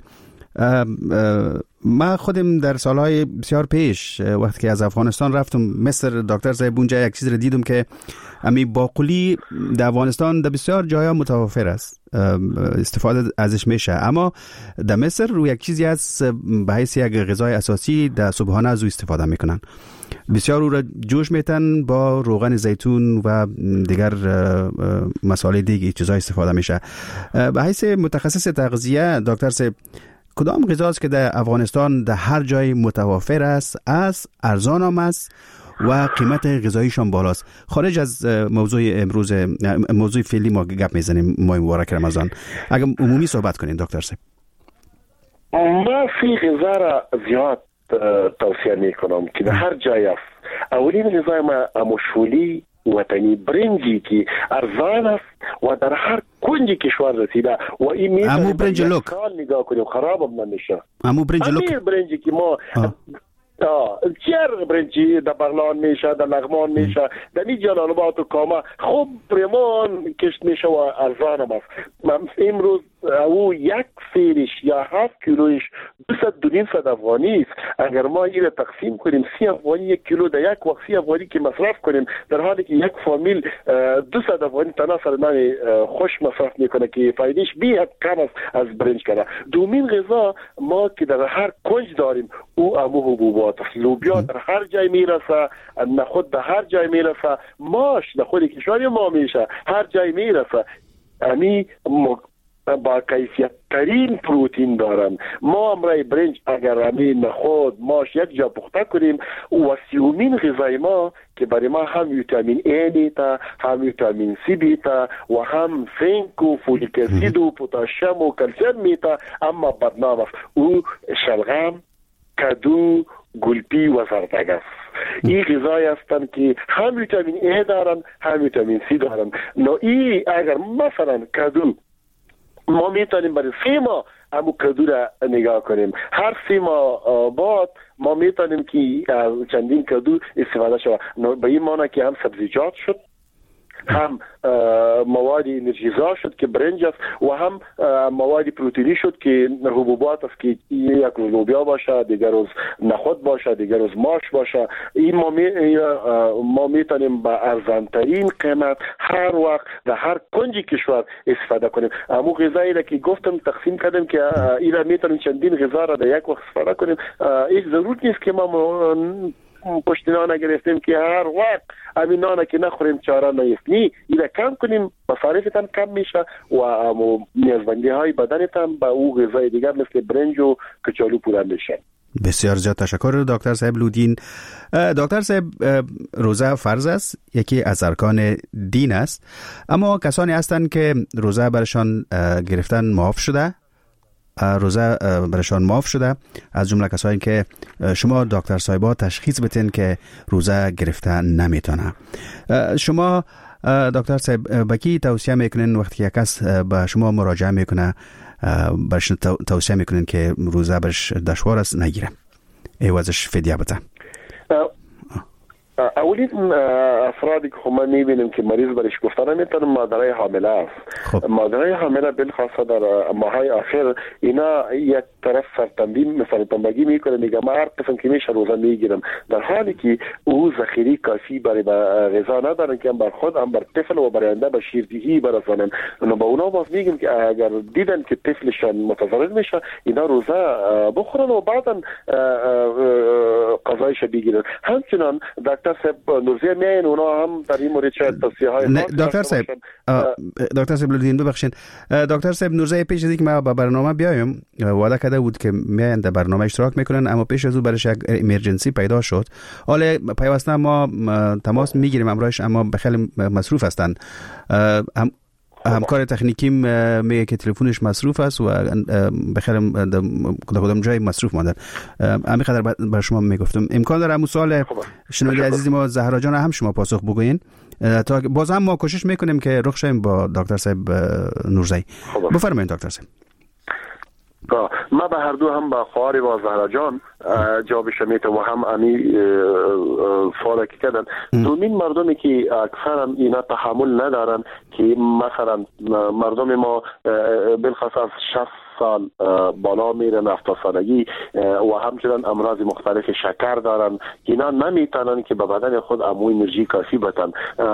ما خودم در سالهای بسیار پیش وقتی که از افغانستان رفتم مصر دکتر صاحب اونجا یک چیز را دیدم که امی باقولی در افغانستان در بسیار جاها متوفر است، استفاده ازش میشه، اما در مصر روی یک چیزی از به حیث یک غذای اساسی در صبحانه از او استفاده میکنن. بسیار او را جوش میتن با روغن زیتون و دیگر مسائل دیگه چیزای استفاده میشه. به حیث متخصص تغذیه دکتر صاحب کدام غذاست که در افغانستان در هر جای متوفر است، ارزان هم است و قیمت غذاییشان بالاست؟ خارج از موضوع امروز، موضوع فعلی ما گپ میزنیم ماه مبارک رمضان، اگر عمومی صحبت کنین دکتر صاحب. ما فی غذا را زیاد توصیه میکنم که در هر جای است. اولین غذای ما مشهولی وطنی برنجی که ارزان است و در هر کنج کشور رسیده و این میتونه برنج لوک نگاه کنیم خراب هم نمیشه. برنج لوک برنجی که ما چیر برنجی در بغلان میشه، در لغمان میشه، در این جلالاباد و کامه خوب پریمان کشت میشه و ارزان هم است. امروز او یک سیرش یا 7 کیلویش 200 افغانی است. اگر ما این را تقسیم کنیم 30 افغانی 1 کیلو در یک وقت 30 افغانی که مصرف کنیم، در حالی که یک فامیل 200 افغانی تنها سر نان خوش مصرف میکنه که فایدهش بیاد کم است از برنج کنه. دومین غذا ما که در هر کنج داریم او حبوبات است. لوبیا در هر جای میرسه، نخود در هر جای میرسه، ماش در خود کشور ما میشه هر جای میرسه. یعنی با کیفیت ترین پروتین دارن. ما امرای برنج اگر همین نخود ماش یک جا پخته کنیم و سیومین غذای ما که برای ما هم ویتامین ای میتا، هم ویتامین سی بیتا و هم زنک و فولیک اسید و پتاسیم و کلسیم میتا، اما بدنام است. او شلغم، کدو، گلپی و زردگ است. این غذای هستند که هم ویتامین ای دارن هم ویتامین سی دارن. نو ای اگر مثلا کدو ما میتونیم برای 3 ماه همو کدو را نگاه کنیم، هر 3 ماه بعد ما میتونیم که چندین کدو استفاده شود. به این معنی که هم سبزیجات شد، هم مواد انرژیزا شد که برنج است و هم مواد پروتئینی شد که حبوبات است که یک روز لوبیا باشه، دیگر روز نخود باشه، دیگر روز ماش باشه. این ما میتونیم با ارزانترین قیمت هر وقت در هر کنج کشور استفاده کنیم. امو غذایی را که گفتم تقسیم کردیم که اینا میتونیم چندین غذا را در یک وقت استفاده کنیم. هیچ ضرورت نیست که ما پشت نان گرفتیم که هر وقت همین نان که نخوریم چاره نیست. نی اینا کم کنیم، مصارفتان کم میشه و نیازمندی های بدنتان با او غذای دیگر مثل برنج و کچالو پورا میشه. بسیار زیاد تشکر دکتر صاحب لودین. دکتر صاحب، روزه فرض است، یکی از ارکان دین است، اما کسانی هستند که روزه برشان گرفتن معاف شده، از جمله کسانی که شما دکتر صاحبا تشخیص بدین که روزه گرفته نمیتونه. شما دکتر صاحب به کی توصیه میکنین وقتی که کس به شما مراجعه میکنه برش توصیه میکنین که روزه برش دشوار است نگیره، عوضش فدیه بده؟ اولین افرادی که ما میبینیم که مریض برش گفته نمیتونه مادرای حامله است. مادرای حامله بالخاصه در ماهای آخر اینا یک طرف سرتنبگی میکنه، میگه ما هر قسم که میشه روزه میگیرم، در حالی که او ذخیره کافی برای غذا ندارن که هم بر خود هم بر طفل و برای آینده به شیردهی برسانن. با اونا باز میگیم که اگر دیدن که طفلشان متضرر میشه اینا روزه بخورن و بعدا قضایش بگیرن. همچنان دکتر صاحب نوزی میاین اونا هم در این مورد شاید توصیه های دکتر صاحب لودین ببخشید، دکتر صاحب نوزی پیش از اینکه ما با برنامه بیایم وعده کرده بود که میاین در برنامه اشتراک میکنن، اما پیش از او برش یک امرجنسی پیدا شد. حالا پیوسته ما تماس میگیریم امروز، اما بخیلی مصروف هستند. همکار تکنیکی میگه که تلفنش مصروف است و بخیرم کدام جای مصروف ماندن. همینقدر بر شما میگفتم امکان داره همون سوال شنونده عزیز ما زهرا جان هم شما پاسخ بگوین. تا باز هم ما کوشش میکنیم که رخ شیم با دکتر صاحب نورزی. بفرمایید دکتر صاحب. ما به هر دو هم با خواهر و زهرا جان جواب شمیت و هم امی سوال که کردن. دومین مردمی که اکثرا اینا تحمل ندارن که مثلا مردم ما بالخصوص از 60 سال بالا میرن، 70 سالگی و همچنان امراض مختلف شکر دارن، اینا نمیتونن که به بدن خود امو انرژی کافی بدن.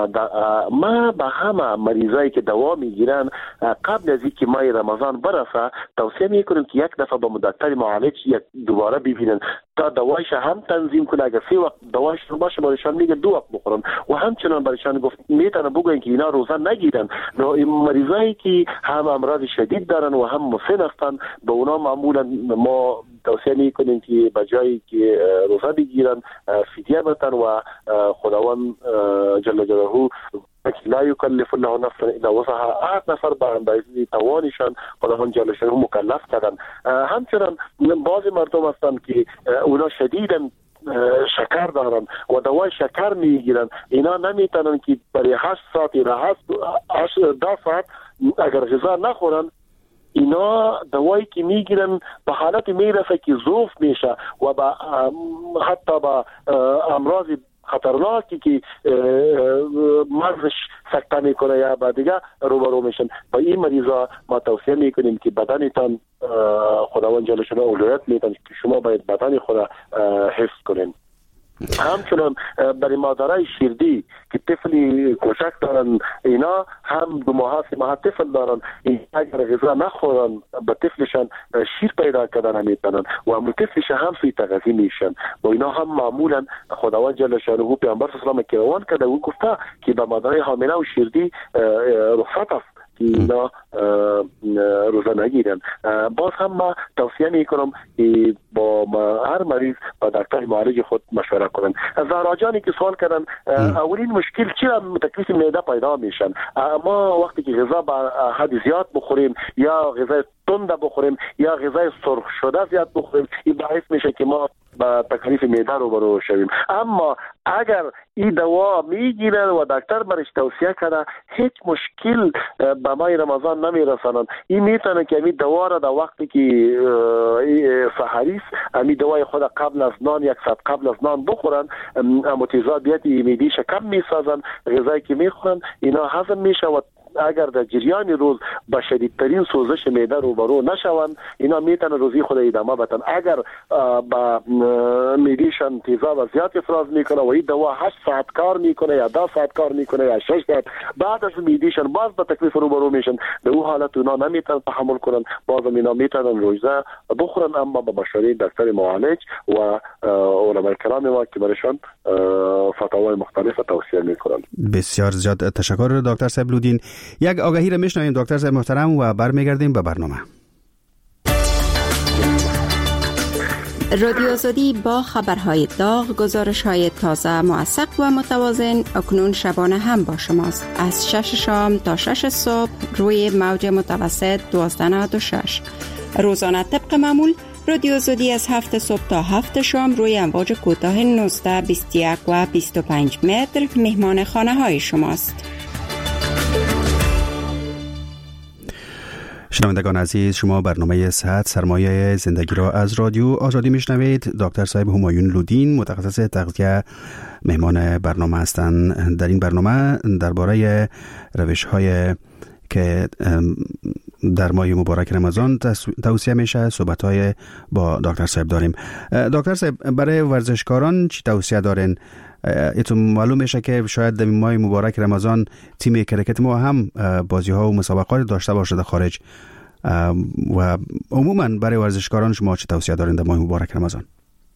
ما به همه مریضایی که دوا میگیرن قبل از اینکه ماه رمضان برسه توصیه میکنیم که یک دفعه با دکتر معالج دوباره ببینن تا دوایش هم تنظیم کنه. اگر 3 وقت دوایش باشه برایشان میگه 2 وقت بخورن و همچنان برایشان گفت میتونه بگوین که اینا روزه نگیرن. این مریضایی که هم امراض شدید دارن و هم مسن هستن به اونا معمولا ما توصیه میکنیم که به جایی که روزه بگیرن فدیه بدن و خداوند جل جلاله لا یکلف الله نفسا الا وسعها، هر نفر به اندازه توانشان خداوند جل جلاله مکلف کردن. همچنان بعضی مردم هستن که اونا شدیداً شکر دارن و دوای شکر میگیرن، اینا نمیتونن که برای 8 ساعت یا 10 ساعت اگر غذا نخورن اینا دوایی که میگیرن به حالت میرسه که ضعف میشه و با حتی با امراض خطرناکی که مغزش سکته میکنه یا بعد دیگه روبرو میشن. با این مریضا ما توصیه میکنیم که بدنتان خداوند جل جلاله اولویت میدن که شما باید بدن خود حفظ کنین. همچنان برای مادرای شیردی که طفلی کوچک دارن اینا هم 2 ماه 3 ماه طفل دارن، اگر غذا نخورن به طفلشان شیر پیدا کردن نمیتونن و هم طفلش هم سوی تغذیه میشن و اینا هم معمولا خداوند جل جلاله پیامبر صلی الله علیه و آله روان کرده و گفته که به مادرای حامله و شیردی رخصت است که اینا روزه نگیرن. باز هم ما توصیه میکنم که با هر مریض با دکتر معالج خود مشوره کنن. زهرا جانی که سوال کردن اولین مشکل چرا تکلیف معده پیدا میشن؟ ما وقتی که غذا با حد زیاد بخوریم یا غذا تند بخوریم یا غذای سرخ شده زیاد بخوریم این باعث میشه که ما با تکلیف معده روبرو شویم. اما اگر این دوا میگیرن و دکتر برش توصیه کرده هیچ مشکل به ماه رمضان نمیرسانن. این میتونه که این دوا را در وقتی که سحری است این دوای خود قبل از نان 1 ساعت قبل از نان بخورن، متضادیت معده‌اش کم میسازن، غذایی که میخورن اینا هضم میشه و اگر در جریان روز با شدیدترین سوزش معده روبرو نشوند اینا میتونه روزی خود ادامه بدن. اگر با معدهشان تیزاب و زیاد افراز میکنه و این دوا 8 ساعت کار میکنه یا 10 ساعت کار میکنه یا 6 ساعت بعد از معدهشان باز با تکلیف روبرو میشن، به اون حالت اونا نمیتونن تحمل کنن، باز اینا میتونن روزه بخورن اما با مشوره دکتر معالج و علمای کرام ما که برشان فتاوای مختلف توصیه میکنن. بسیار زیاد تشکر دکتر صاحب لودین. یک آگهی را میشنویم دکتر صاحب محترم و برمیگردیم به برنامه. رادیو آزادی با خبرهای داغ، گزارش‌های تازه، موثق و متوازن اکنون شبانه هم با شماست. از 6 شام تا 6 صبح روی موج متوسط 1296. روزانه طبق معمول رادیو آزادی از 7 صبح تا 7 شام روی امواج کوتاه 19، 21 و 25 متر مهمان خانه‌های شماست. شنوندگان عزیز، شما برنامه صحت سرمایه زندگی را از رادیو آزادی میشنوید. دکتر صاحب همایون لودین، متخصص تغذیه، مهمان برنامه هستند. در این برنامه درباره روش‌های که در ماه مبارک رمضان توصیه میشه صحبت‌های با دکتر صاحب داریم. دکتر صاحب، برای ورزشکاران چی توصیه دارین؟ ایتون معلوم میشه که شاید در ماه مبارک رمضان تیم کرکت ما هم بازی‌ها و مسابقات داشته باشه در خارج، و عموما برای ورزشکاران شما چی توصیه دارین در ماه مبارک رمضان؟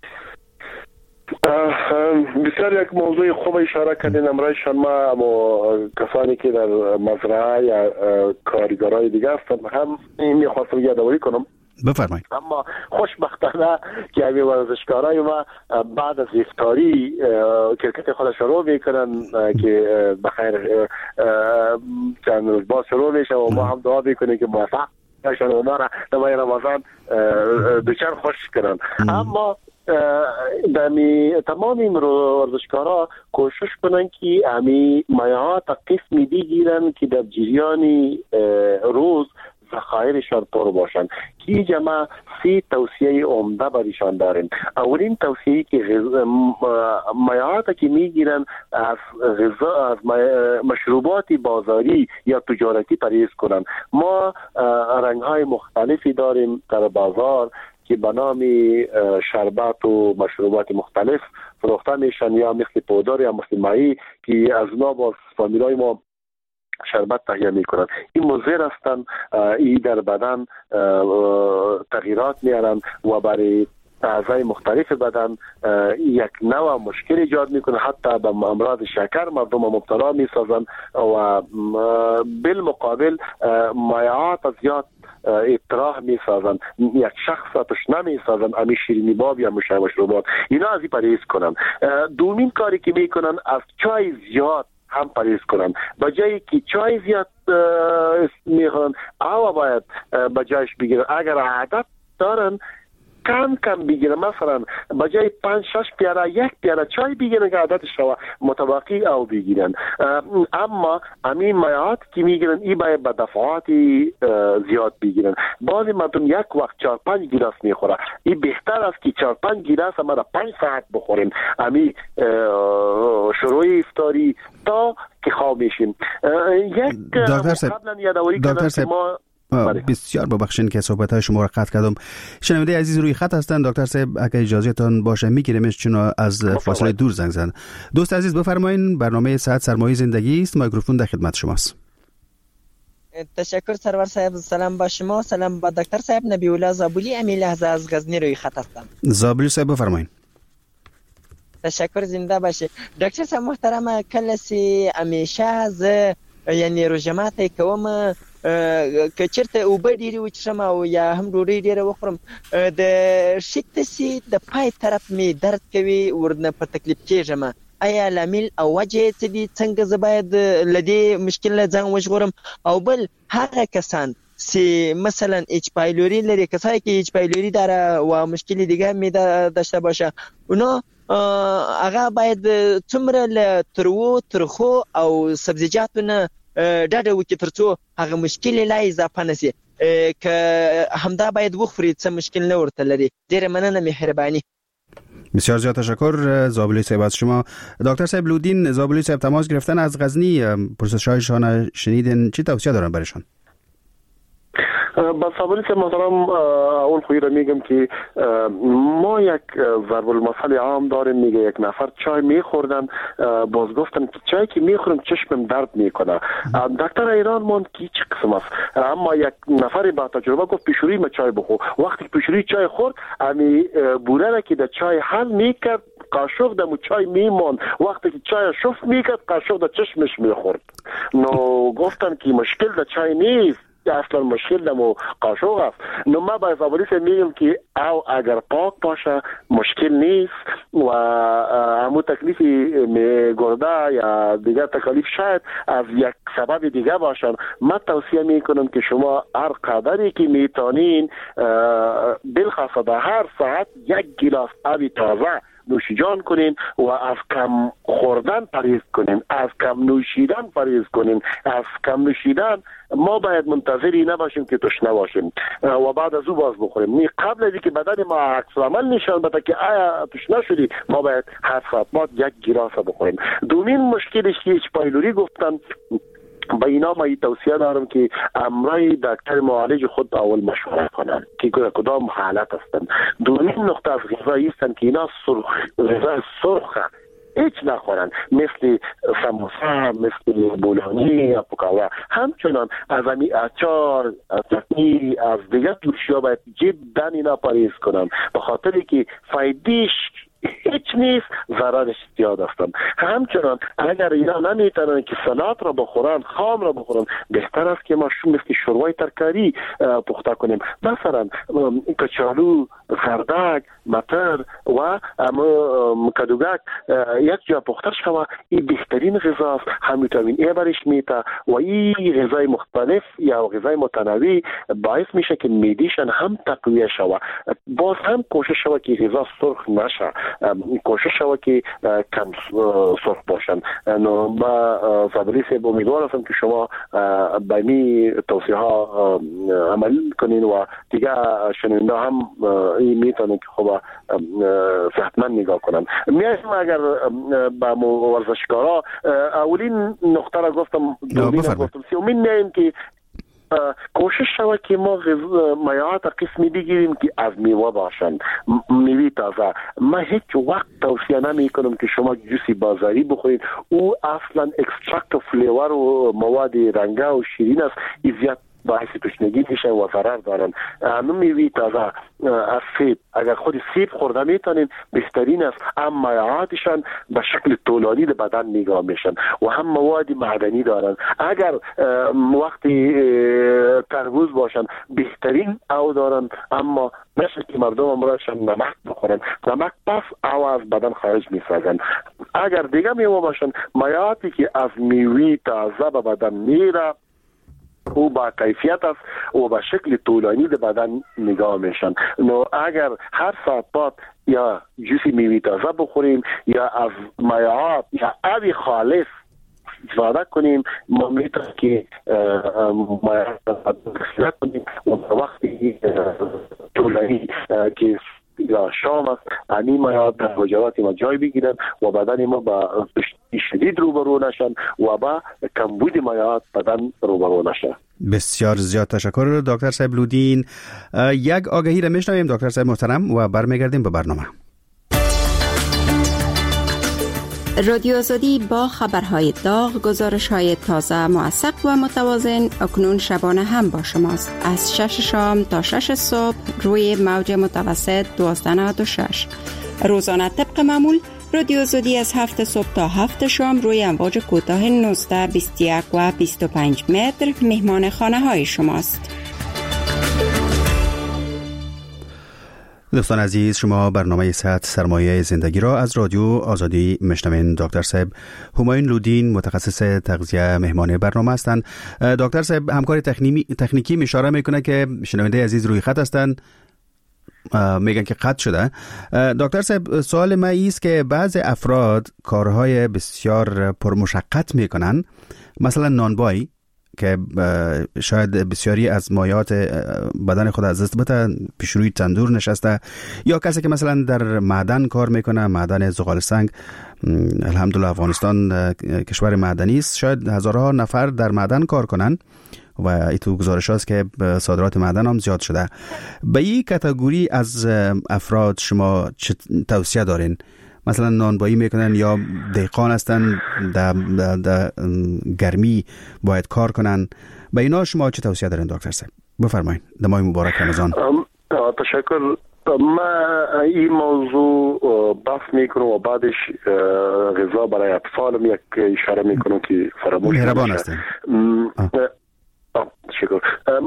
بسیار یک موضوع خوب اشاره کردین. امروز ما کسانی که در مزرعه یا کارگرای دیگه هستن هم میخواستم یادآوری کنم. بفرمایید. اما خوشبختانه که همین ورزشکارای ما بعد از افطاری کرکت خودش شروع میکنن که بخیر چند روز بعد شروع میشه و ما هم دعا میکنیم که موفق باشن اونا را در ماه رمضان دوچار خوش کنن. اما تمام این ورزشکارا کوشش کنن که امی مایعات قسمی بگیرن که در جریان روز ذخایرشان پر باشن. که جمع 3 توصیه عمده برایشان داریم. اولین توصیه که مایعاتی که میگیرن از غذا، از مشروبات بازاری یا تجارتی پرهیز کنن. ما رنگ‌های مختلفی داریم در بازار که به نام شربت و مشروبات مختلف فروخته میشن، یا مثل پودر یا مثل ماهی که از اونا با فامیلای ما شربت تهیه میکنن. این مضر هستن، این در بدن تغییرات میارن و برای اعضای مختلف بدن یک نوع مشکل ایجاد میکنه، حتی به امراض شکر مردم مبتلا میسازن و بالمقابل مایعات زیاد اطراح میسازن، یک شخص تشنه میسازن، امی شیرینی باب یا مشروبات. اینا از این پرهیز کنن. دومین کاری که میکنن از چای زیاد هم پرهیز کنن. بجایی که چای زیاد میخورن او باید بجایش بگیرن. اگر عادت دارن کم بگیرن، مثلا بجای 5-6 پیاله 1 پیاله چای بگیرن که عادت شوه، متوقی او بگیرن. اما همین مایعات که میگیرن این باید به دفعاتی زیاد بگیرن. بعضی مردم یک وقت 4-5 گیلاس میخوره. این بهتر است که 4-5 گیلاس ما را 5 ساعت بخوریم، همین شروع افطاری تا که خواب میشیم. یک دکتر صاحب بسیار ببخشید که صحبت‌های شما را قطع کردم. شنونده عزیز روی خط هستند. دکتر صاحب اگه اجازهتون باشه میگیریمش، چون از فاصله دور زنگ زدن. دوست عزیز بفرمایید، برنامه صحت سرمایه زندگی است، میکروفون در خدمت شماست. تشکر سرور صاحب. سلام با شما، سلام با دکتر صاحب. نبی الله زابلی امی لحظه از غزنی روی خط هستم. زابلی صاحب بفرمایید. تشکر، زنده باشه. دکتر صاحب محترم، کلسی همیشه ز یعنی روزمات کوم که چرته او بدیری و چشم او یا هم روری ډیره وخورم د شکتسی د پای طرف می درد کوي ورنه په تکلیف کېږم. آیا لامل او وجه څه دي؟ څنګه زه باید لدې مشکل ځان وژغورم؟ او بل هغه کسان سی مثلا اچ پایلوری لري، کسایی که اچ پایلوری داره و مشکل دیگه می داشته باشه، اونا هغه باید څومره له ترخو او سبزیجاتو نه ډاډه وکړي ترڅو هغه مشکل لا اضافه نشي، که همدا باید وخوري، څه مشکل نه ورته لري. ډیره مننه، مهرباني. بسیار زیاد تشکر زابلی صاحب از شما. دکتر صاحب لودین، زابلی صاحب تماس گرفتن از غزنی، پرسش‌هایشان شنیدین، چی توصیه دارن برایشان؟ با صابری که محترم اول خویی را میگم که ما یک ضرب المثل عام داریم، میگه یک نفر چای میخوردن، باز گفتن که چای که میخورم چشمم درد میکنه. دکتر ایران ماند که چه قسم است، اما یک نفر با تجربه گفت پیشوری ما چای بخور. وقتی پیشوری چای خورد، امی بوره را که در چای حل میکرد قاشق در چای میماند، وقتی که چای شفت میکرد قاشق در چشمش میخورد. نو گفتن که مشکل در چای نیست، اصلا مشکل نمو قاشق است. نو ما با زابلیس میگم که او اگر پاک باشه مشکل نیست و همون تکلیف گرده یا دیگر تکلیف شاید از یک سبب دیگه باشن. من توصیه میکنم که شما هر قدری که میتونین بالخاصه در هر ساعت یک گلاس آب تازه نوشیجان کنین و از کم خوردن پرهیز کنین، از کم نوشیدن پرهیز کنین. از کم نوشیدن ما باید منتظری نباشیم که تشنه باشیم و بعد از او باز بخوریم. می قبل از اینکه بدن ما عکس العمل نشان بده که آیا تشنه شدی، ما باید هر ساعت ما یک گلاس بخوریم. دومین مشکلش که هیچ پایلوری گفتن، با اینا ما توصیه دارم که امرای دکتر معالج خود اول مشوره کنن که کدام حالت هستن. دومین نقطه از غذایی هستن که اینا غذای سرخ هیچ نخورن، مثل سموسا، مثل بولانی یا پکاوا. همچنان از امی اچار، از چتنی، از دیگر جوشیا باید جدا اینا پرهیز کنن، به خاطری که فایدهش هیچ نیست، ضررش زیاد هستند. همچنان اگر اینا نمیتونن که سلات را بخورن، خام را بخورن، بهتر است که ما مثل شوربای ترکاری پخته کنیم. مثلا کچالو، زردک، متر و کدوگک یک جا پخته شود، این بهترین غذا است. هم ویتامین ای برش میده و این غذای مختلف یا غذای متنوع باعث میشه که معدهشان هم تقویه شود. باز هم کوشش شود که غذا سرخ نشه، کوشش شود که کم سرخ باشن. نو با فضلی صاحب امیدوار هستم که شما به این توصیه ها عمل کنین و دیگه شنونده هم این میتونن که خب صحتمند نگاه کنن. میاییم اگر با ورزشکارا اولین نقطه را گفتم، دومین گفتم، سومین میاییم که کوشش شود که ما مایعات قسمی بگیریم که از میوه باشند، میوه تازه. من هیچ وقت توصیه نمی کنم که شما جوسی بازاری بخورید، او اصلا اکستراکت و فلیور و مواد رنگه و شیرین است، زیاد باعث تشنگی میشه و ضرر دارن. همون میوه تازه از سیب، اگر خود سیب خورده میتونین بهترین است. هم مایعاتشان به شکل طولانی در بدن نگاه میشن و هم مواد معدنی دارن. اگر وقتی تربوز باشن بهترین او دارن، اما مثل که مردم امروزشان نمک بخورن، نمک پس او از بدن خارج میسازن. اگر دیگه میوه باشن، مایعاتی که از میوه تازه به بدن میره او با کیفیت است و به شکل طولانی در بدن نگاه میشن. نو اگر هر ساعت بعد یا جوسی میوه تازه بخوریم یا از مایعات یا آب خالص استفاده کنیم، ما میتونیم که مایعات استفاده کنیم و وقتی طولانی که یا شام است، این مایعات در حجرات ما جای بگیرن و بدن ما با سستی شدید روبرو نشن و با کمبود مایعات بدن روبرو نشن. بسیار زیاد تشکر دکتر صاحب لودین. یک آگهی را میشنویم دکتر صاحب محترم و برمیگردیم به برنامه. رادیو آزادی با خبرهای داغ، گزارش‌های تازه، موثق و متوازن اکنون شبانه هم با شماست. از 6 شام تا 6 صبح روی موج متوسط 1296. روزانه طبق معمول رادیو آزادی از 7 صبح تا 7 شام روی امواج کوتاه 19، 21 و 25 متر مهمان خانه‌های شماست. دوستان عزیز، شما برنامه صحت سرمایه زندگی را از رادیو آزادی میشنوین. دکتر صاحب همایون لودین متخصص تغذیه مهمان برنامه هستند. دکتر صاحب همکار تکنیکی اشاره میکنه که شنونده عزیز روی خط هستند، میگن که قطع شده. دکتر صاحب سوال ما است که بعض افراد کارهای بسیار پرمشقت میکنن، مثلا نانبای که شاید بسیاری از مایعات بدن خود از دست بده، پیش روی تندور نشسته، یا کسی که مثلا در معدن کار میکنه، معدن زغال سنگ. الحمدلله افغانستان کشور معدنی است، شاید هزارها نفر در معدن کار کنن و ای تو گزارش هاست که صادرات معدن هم زیاد شده. به این کاتگوری از افراد شما چه توصیه دارین؟ مثلا نانبایی میکنن یا دهقان هستن، در گرمی باید کار کنن، به اینا شما چه توصیه دارین دکتر صاحب؟ بفرمایید. در ماه مبارک رمضان. تشکر. ما این موضوع بحث میکنم و بعدش غذا برای اطفالم یک اشاره میکنم که فراموش مهربان هستین. شکر.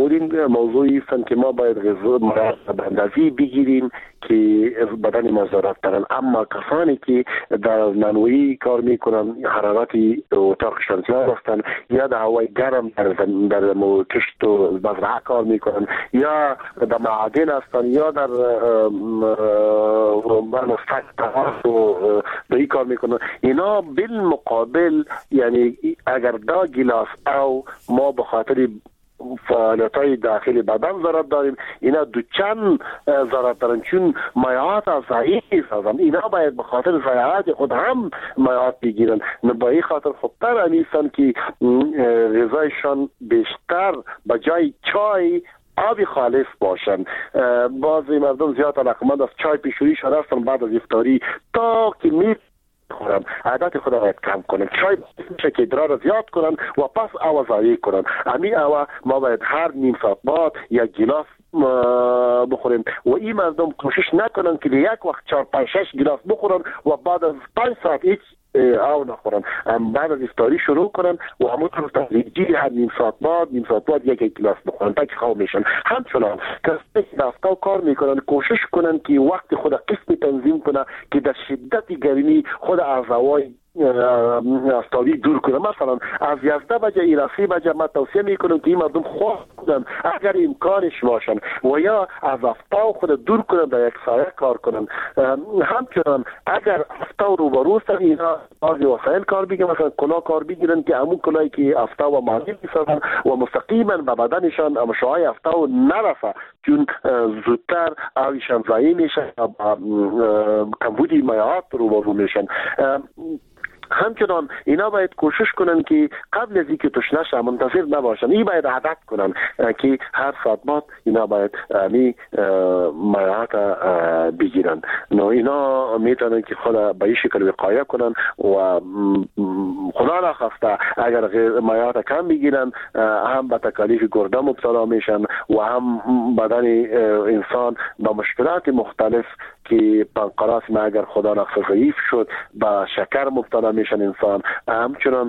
اولین موضوعی است که ما باید غذا اندازی بگیریم که بدن ما ضرورت دارن. اما کسانی که در نانوایی کار میکنن، حرارتی اتاقشان زیاد هستند، یا در هوای گرم در کشت و مزرعه کار میکنن، یا در معادن هستند، یا در مستقبل و به کار میکنن، اینا بالمقابل یعنی اگر 10 گلاس او ما به خاطر فعالیت‌های داخلی بدن ضرورت داریم، اینا دو چند ضرورت دارن، چون مایعات ضعیف هستند. اینا باید به خاطر ضایعات خود هم مایعات بگیرن. به این خاطر خودتر همیستن که غذایشان بیشتر به جای چای آبی خالص باشن. بعضی مردم زیاد علاقمند از چای پیشوری شده هستن بعد از افطاری تا که خورم عادت خود را باید کم کنن. چای میشه که ادرار زیاد کنن و پس او ضایع کنن. همین او ما باید هر نیم ساعت بعد یک گلاس بخوریم و این مردم کوشش نکنن که یک وقت 4-5-6 گلاس بخورن و بعد از 5 ساعت هیچ او نخورن. بعد از افطاری شروع کنن و همونطور تدریجی هر نیم ساعت بعد یک گلاس بخورن تا که خواب میشن. همچنان کسی که دستگاه کار میکنن کوشش کنن که وقت خود قسمی تنظیم کنن که در شدت گرمی خود از هوای استاوی دور کنن. مثلا از 11 بجه الى 3 بجه ما توصیه میکنم که این مردم خواب کنن اگر امکانش باشن و یا از افتاو خود دور کنن، در یک سایه کار کنن. همچنان اگر افتاو رو بروستن اینا از وسایل کار بگیرن، مثلا کلاه کار بگیرن که همون کلاهی که افتاو و مانع میسازن و مستقیما به بدنشان مشعاع افتاو نرسه، چون زودتر آبشان ضایع میشه، کمبودی مایعات رو میشن. همچنان اینا باید کوشش کنن که قبل از اینکه تشنه شن منتظر نباشن. این باید عادت کنن که هر ساعت بعد اینا باید مایعات بگیرن. اینا میتونن که خود به این شکل وقایه کنن و خدا نخواسته اگر مایعات کم بگیرن هم به تکالیف گرده مبتلا میشن و هم بدن انسان به مشکلات مختلف که پنقراس ما اگر خدا نخواسته ضعیف شد به شکر مبتلا میشن انسان. همچنان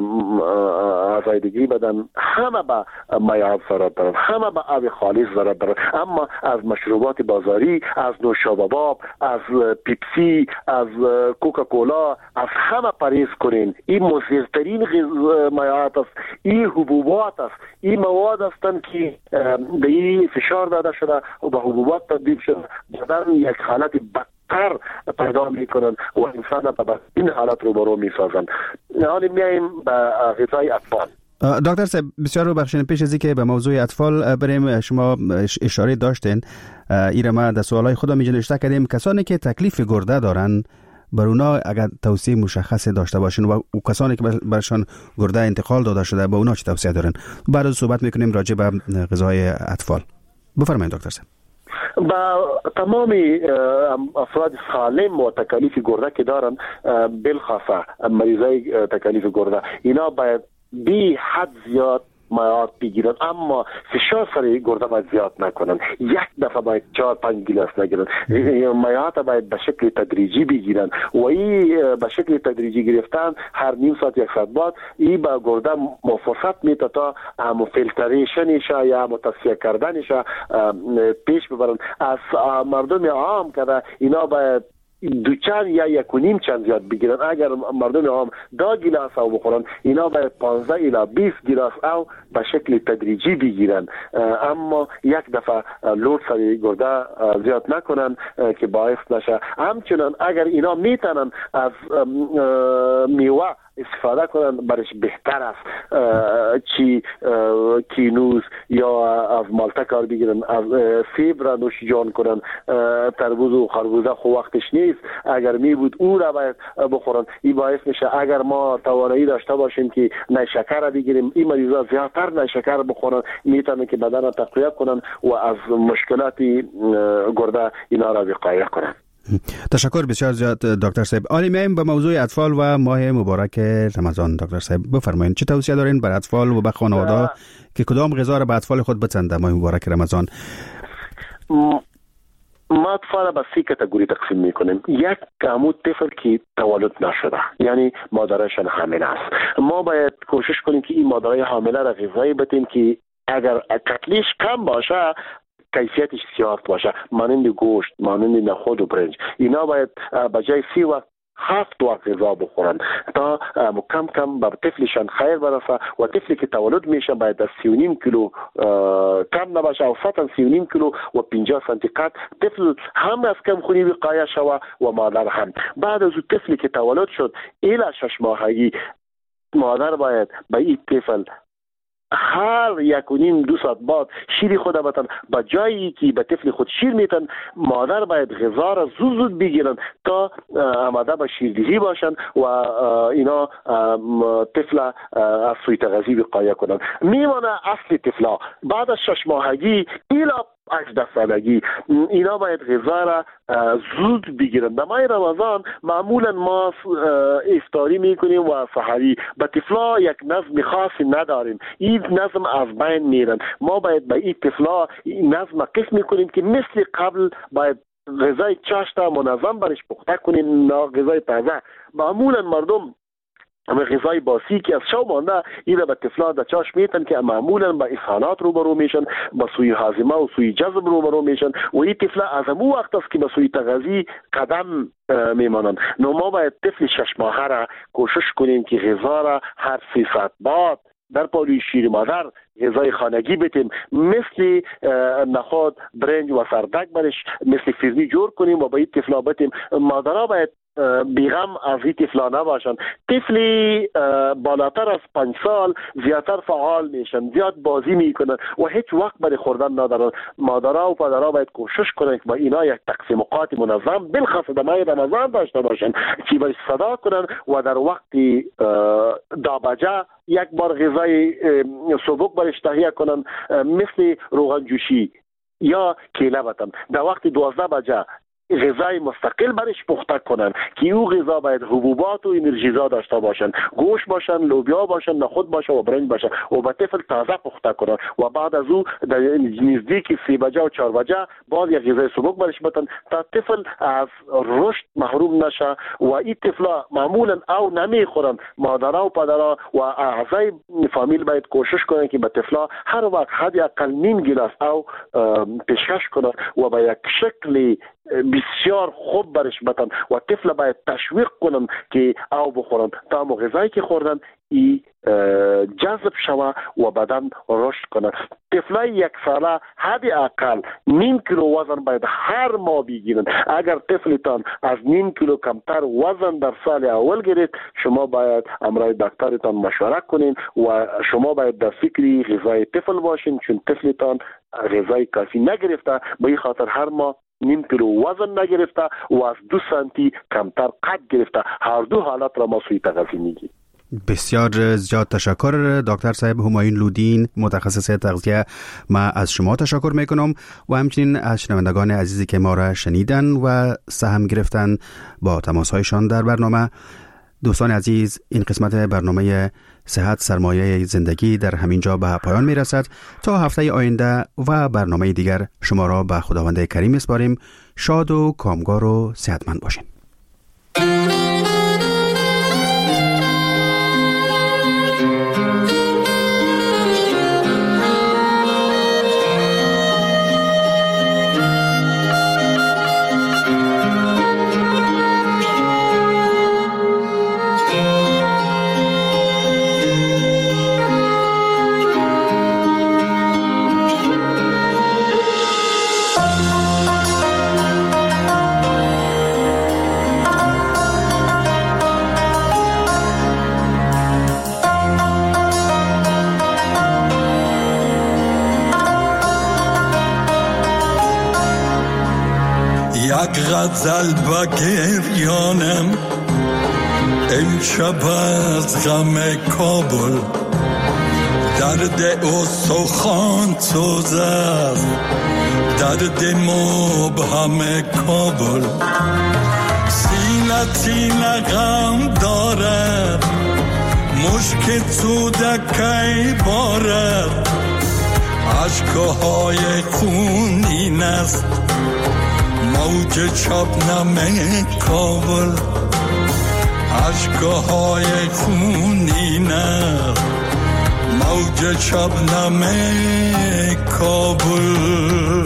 آزادگی بدن همه به مایعات ضرورت دارن، همه به آب خالص ضرورت دارن. اما از مشروبات بازاری، از نوشابه، از پیپسی، از کوکاکولا، از همه پرهیز کنین. این مضرترین مایعات است، این حبوبات است، این مواد هستند که به این فشار داده شده و به حبوبات تبدیل شده، بدن یک حالت بدتر پیدا میکنن و انسان به این حالت روبرو میسازن. حالا میایم به غذای اطفال. دکتر صاحب بسیار ببخشید، پیش از اینکه به موضوع اطفال بریم، شما اشاره داشتین ایره ما در سوالای خودم نوشته کردیم کسانی که تکلیف گرده دارن بر اونا اگر توصیه مشخص داشته باشین و کسانی که برشان گرده انتقال داده شده با اونا چه توصیه دارن. بعد از صحبت میکنیم راجع به غذای اطفال. بفرمایید دکتر صاحب. با تمام افراد سالم و تکالیف گرده که دارن، بالخاصه مریضای تکالیف گرده، اینا باید بی حد زیاد مایعات بگیرن، اما فشار سر گرده باید زیاد نکنن. یک دفعه باید 4-5 گلاس نگیرن. مایعات باید به شکل تدریجی بگیرن و این به شکل تدریجی گرفتن هر نیم ساعت 1 ساعت بعد این به گرده فرصت میده تا فیلتریشنش یا تصفیه کردنش پیش ببرن. از مردم عام که اینا باید 2 چند یا 1.5 چند زیاد بگیرن. اگر مردم عام 10 گلاس او بخورن، اینا باید 15 الی 20 گلاس او به شکل تدریجی بگیرن، اما یک دفعه لود سر گرده زیاد نکنن که باعث نشه. همچنان اگر اینا میتونن از میوه استفاده کنن برش بهتر است، چی کینوز یا از مالته کار بگیرن، از سیب را نوش جان کنن. تربوز و خربوزه خو وقتش نیست، اگر می بود او را باید بخورن. این باعث میشه اگر ما توانایی داشته باشیم که نیشکر را بگیریم، این مریضا زیادتر نیشکر بخورن، میتونن که بدن را تقویت کنن و از مشکلات گرده اینا را وقایه کنن. تشکر بسیار زیاد دکتر صاحب. حالا میایم به موضوع اطفال و ماه مبارک رمضان. دکتر صاحب بفرمایید چه توصیه دارین بر اطفال و به خانواده که کدام غذا را به اطفال خود بسنده ماه مبارک رمضان؟ ما اطفال به 3 کاتگوری تقسیم میکنیم. یک کامو طفل که تولد نشده، یعنی مادرشان حامله است. ما باید کوشش کنیم که این مادرای حامله را غذایی بدیم که اگر کتلیش کم باشه کیفیتش زیاد باشه، مانند گوشت، مانند نخود و برنج، اینا باید به جای 3 وقت 7 وقت غذا بخورن تا کم کم به طفلشان خیر برسه و طفلی که تولد میشه باید از 3.5 کیلو کم نباشه و سطح 3.5 کیلو و 50 سانتی قد. طفل هم از کم خونی وقایه شوه و مادر هم. بعد از طفلی که تولد شد الی 6 ماهگی مادر باید به این طفل هر 1.5-2 ساعت بعد شیر خود بتن. با جایی که به طفل خود شیر میتن مادر باید غذا را زود بگیرن تا آماده به شیردهی باشن و اینا طفل از سوی تغذیه وقایه کنن. میمانه اصل طفلا بعد از 6 ماهگی الی 18 سالگی اینا باید غذا را زود بگیرن. در ماه رمضان معمولا ما افطاری میکنیم و سحری. به طفلا یک نظم خاصی نداریم، این نظم از بین میرن. ما باید به این طفلا نظم قسم میکنیم که مثل قبل باید غذای چاشت منظم برش پخته کنیم، غذای تازه. معمولا مردم اما غذای باسی که از شو مانده اینا به طفلا در چاش میتن که معمولا با اسهالات روبرو میشن، با سوی هاضمه و سوی جذب روبرو میشن و این طفلا از امو وقت است که به سوی تغذیه قدم میمانن. نو ما باید طفل 6 ماهه را کوشش کنیم که غذا را هر 3 ساعت بعد در پالوی شیر مادر غذای خانگی بتیم، مثل نخود، برنج و سردک برش مثل فرنی جور کنیم و با این طفلا بتیم. مادرها باید بیغم از این طفلا نباشن. طفلی بالاتر از 5 سال زیادتر فعال میشن، زیاد بازی میکنن و هیچ وقت برای خوردن ندارن. مادرها و پدرها باید کوشش کنن که با اینا یک تقسیم اوقات منظم بالخاص در ماه رمضان داشته باشن که باید صدا کنن و در وقت دابجه یک بار غذای سبک برش تهیه کنن، مثل روغن جوشی یا کیله بتن. در وقت 12 بجه غذای مستقل برش پخته کنن که او غذا باید حبوبات و انرژیزا داشته باشن، گوشت باشن، لوبیا باشن، نخود باشه و برنج باشه و به طفل تازه پخته کنن و بعد از او در نزدیک 3 بجه و 4 بجه باز یک غذای سبک برش بتن تا طفل از رشد محروم نشه. و این طفلا معمولا او نمیخورن. مادرها و پدرها و اعضای فامیل باید کوشش کنن که به طفلا هر وقت حداقل نیم گلاس او پیشکش کنن و به یک شکل بسیار خوب برش بتن و طفل باید تشویق کنن که او بخورن تا غذایی که خوردن ای جذب شوه و بدن رشد کنه. طفلای 1 ساله حداقل نیم کیلو وزن باید هر ماه بگیرن. اگر طفلتان از نیم کیلو کمتر وزن در سال اول گرفت شما باید امرای دکترتان مشوره کنین و شما باید در فکری غذای طفل باشین، چون طفلتان غذای کافی نگرفته به این خاطر هر ماه نیم کیلو وزن نگرفته و از 2 سانتی کمتر قد گرفته. هر دو حالت را ما سوی تغذیه میگیم. بسیار زیاد تشکر دکتر صاحب همایون لودین، متخصص تغذیه. ما از شما تشکر میکنم و همچنین از شنوندگان عزیزی که ما را شنیدن و سهم گرفتن با تماسهایشان در برنامه. دوستان عزیز، این قسمت برنامه صحت سرمایه زندگی در همین جا به پایان می رسد. تا هفته آینده و برنامه دیگر شما را به خداوند کریم میسپاریم. شاد و کامگار و صحتمند باشین. غزل با گریانم امشب از غم کابل، درد استخوان سوز است، درد مبهم کابل. سینه غم دارد، مشک سودکی بارد، اشکهای خونین است موج شبنم کابل، اشکهای خونین است موج شبنم کابل.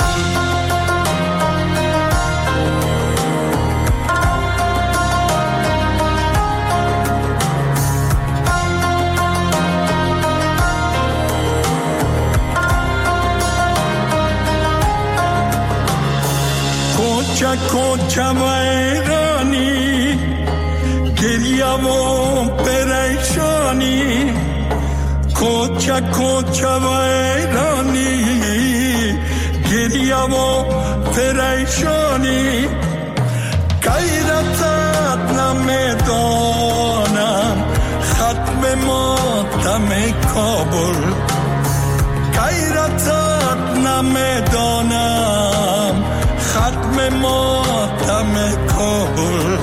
کوچه ویرانی گریه و پریشانی، کوچه ویرانی گریه و پریشانی، غیرتت نمیدانم ختم ماتم کابل، غیرتت نمیدانم ختم ماتم کابل.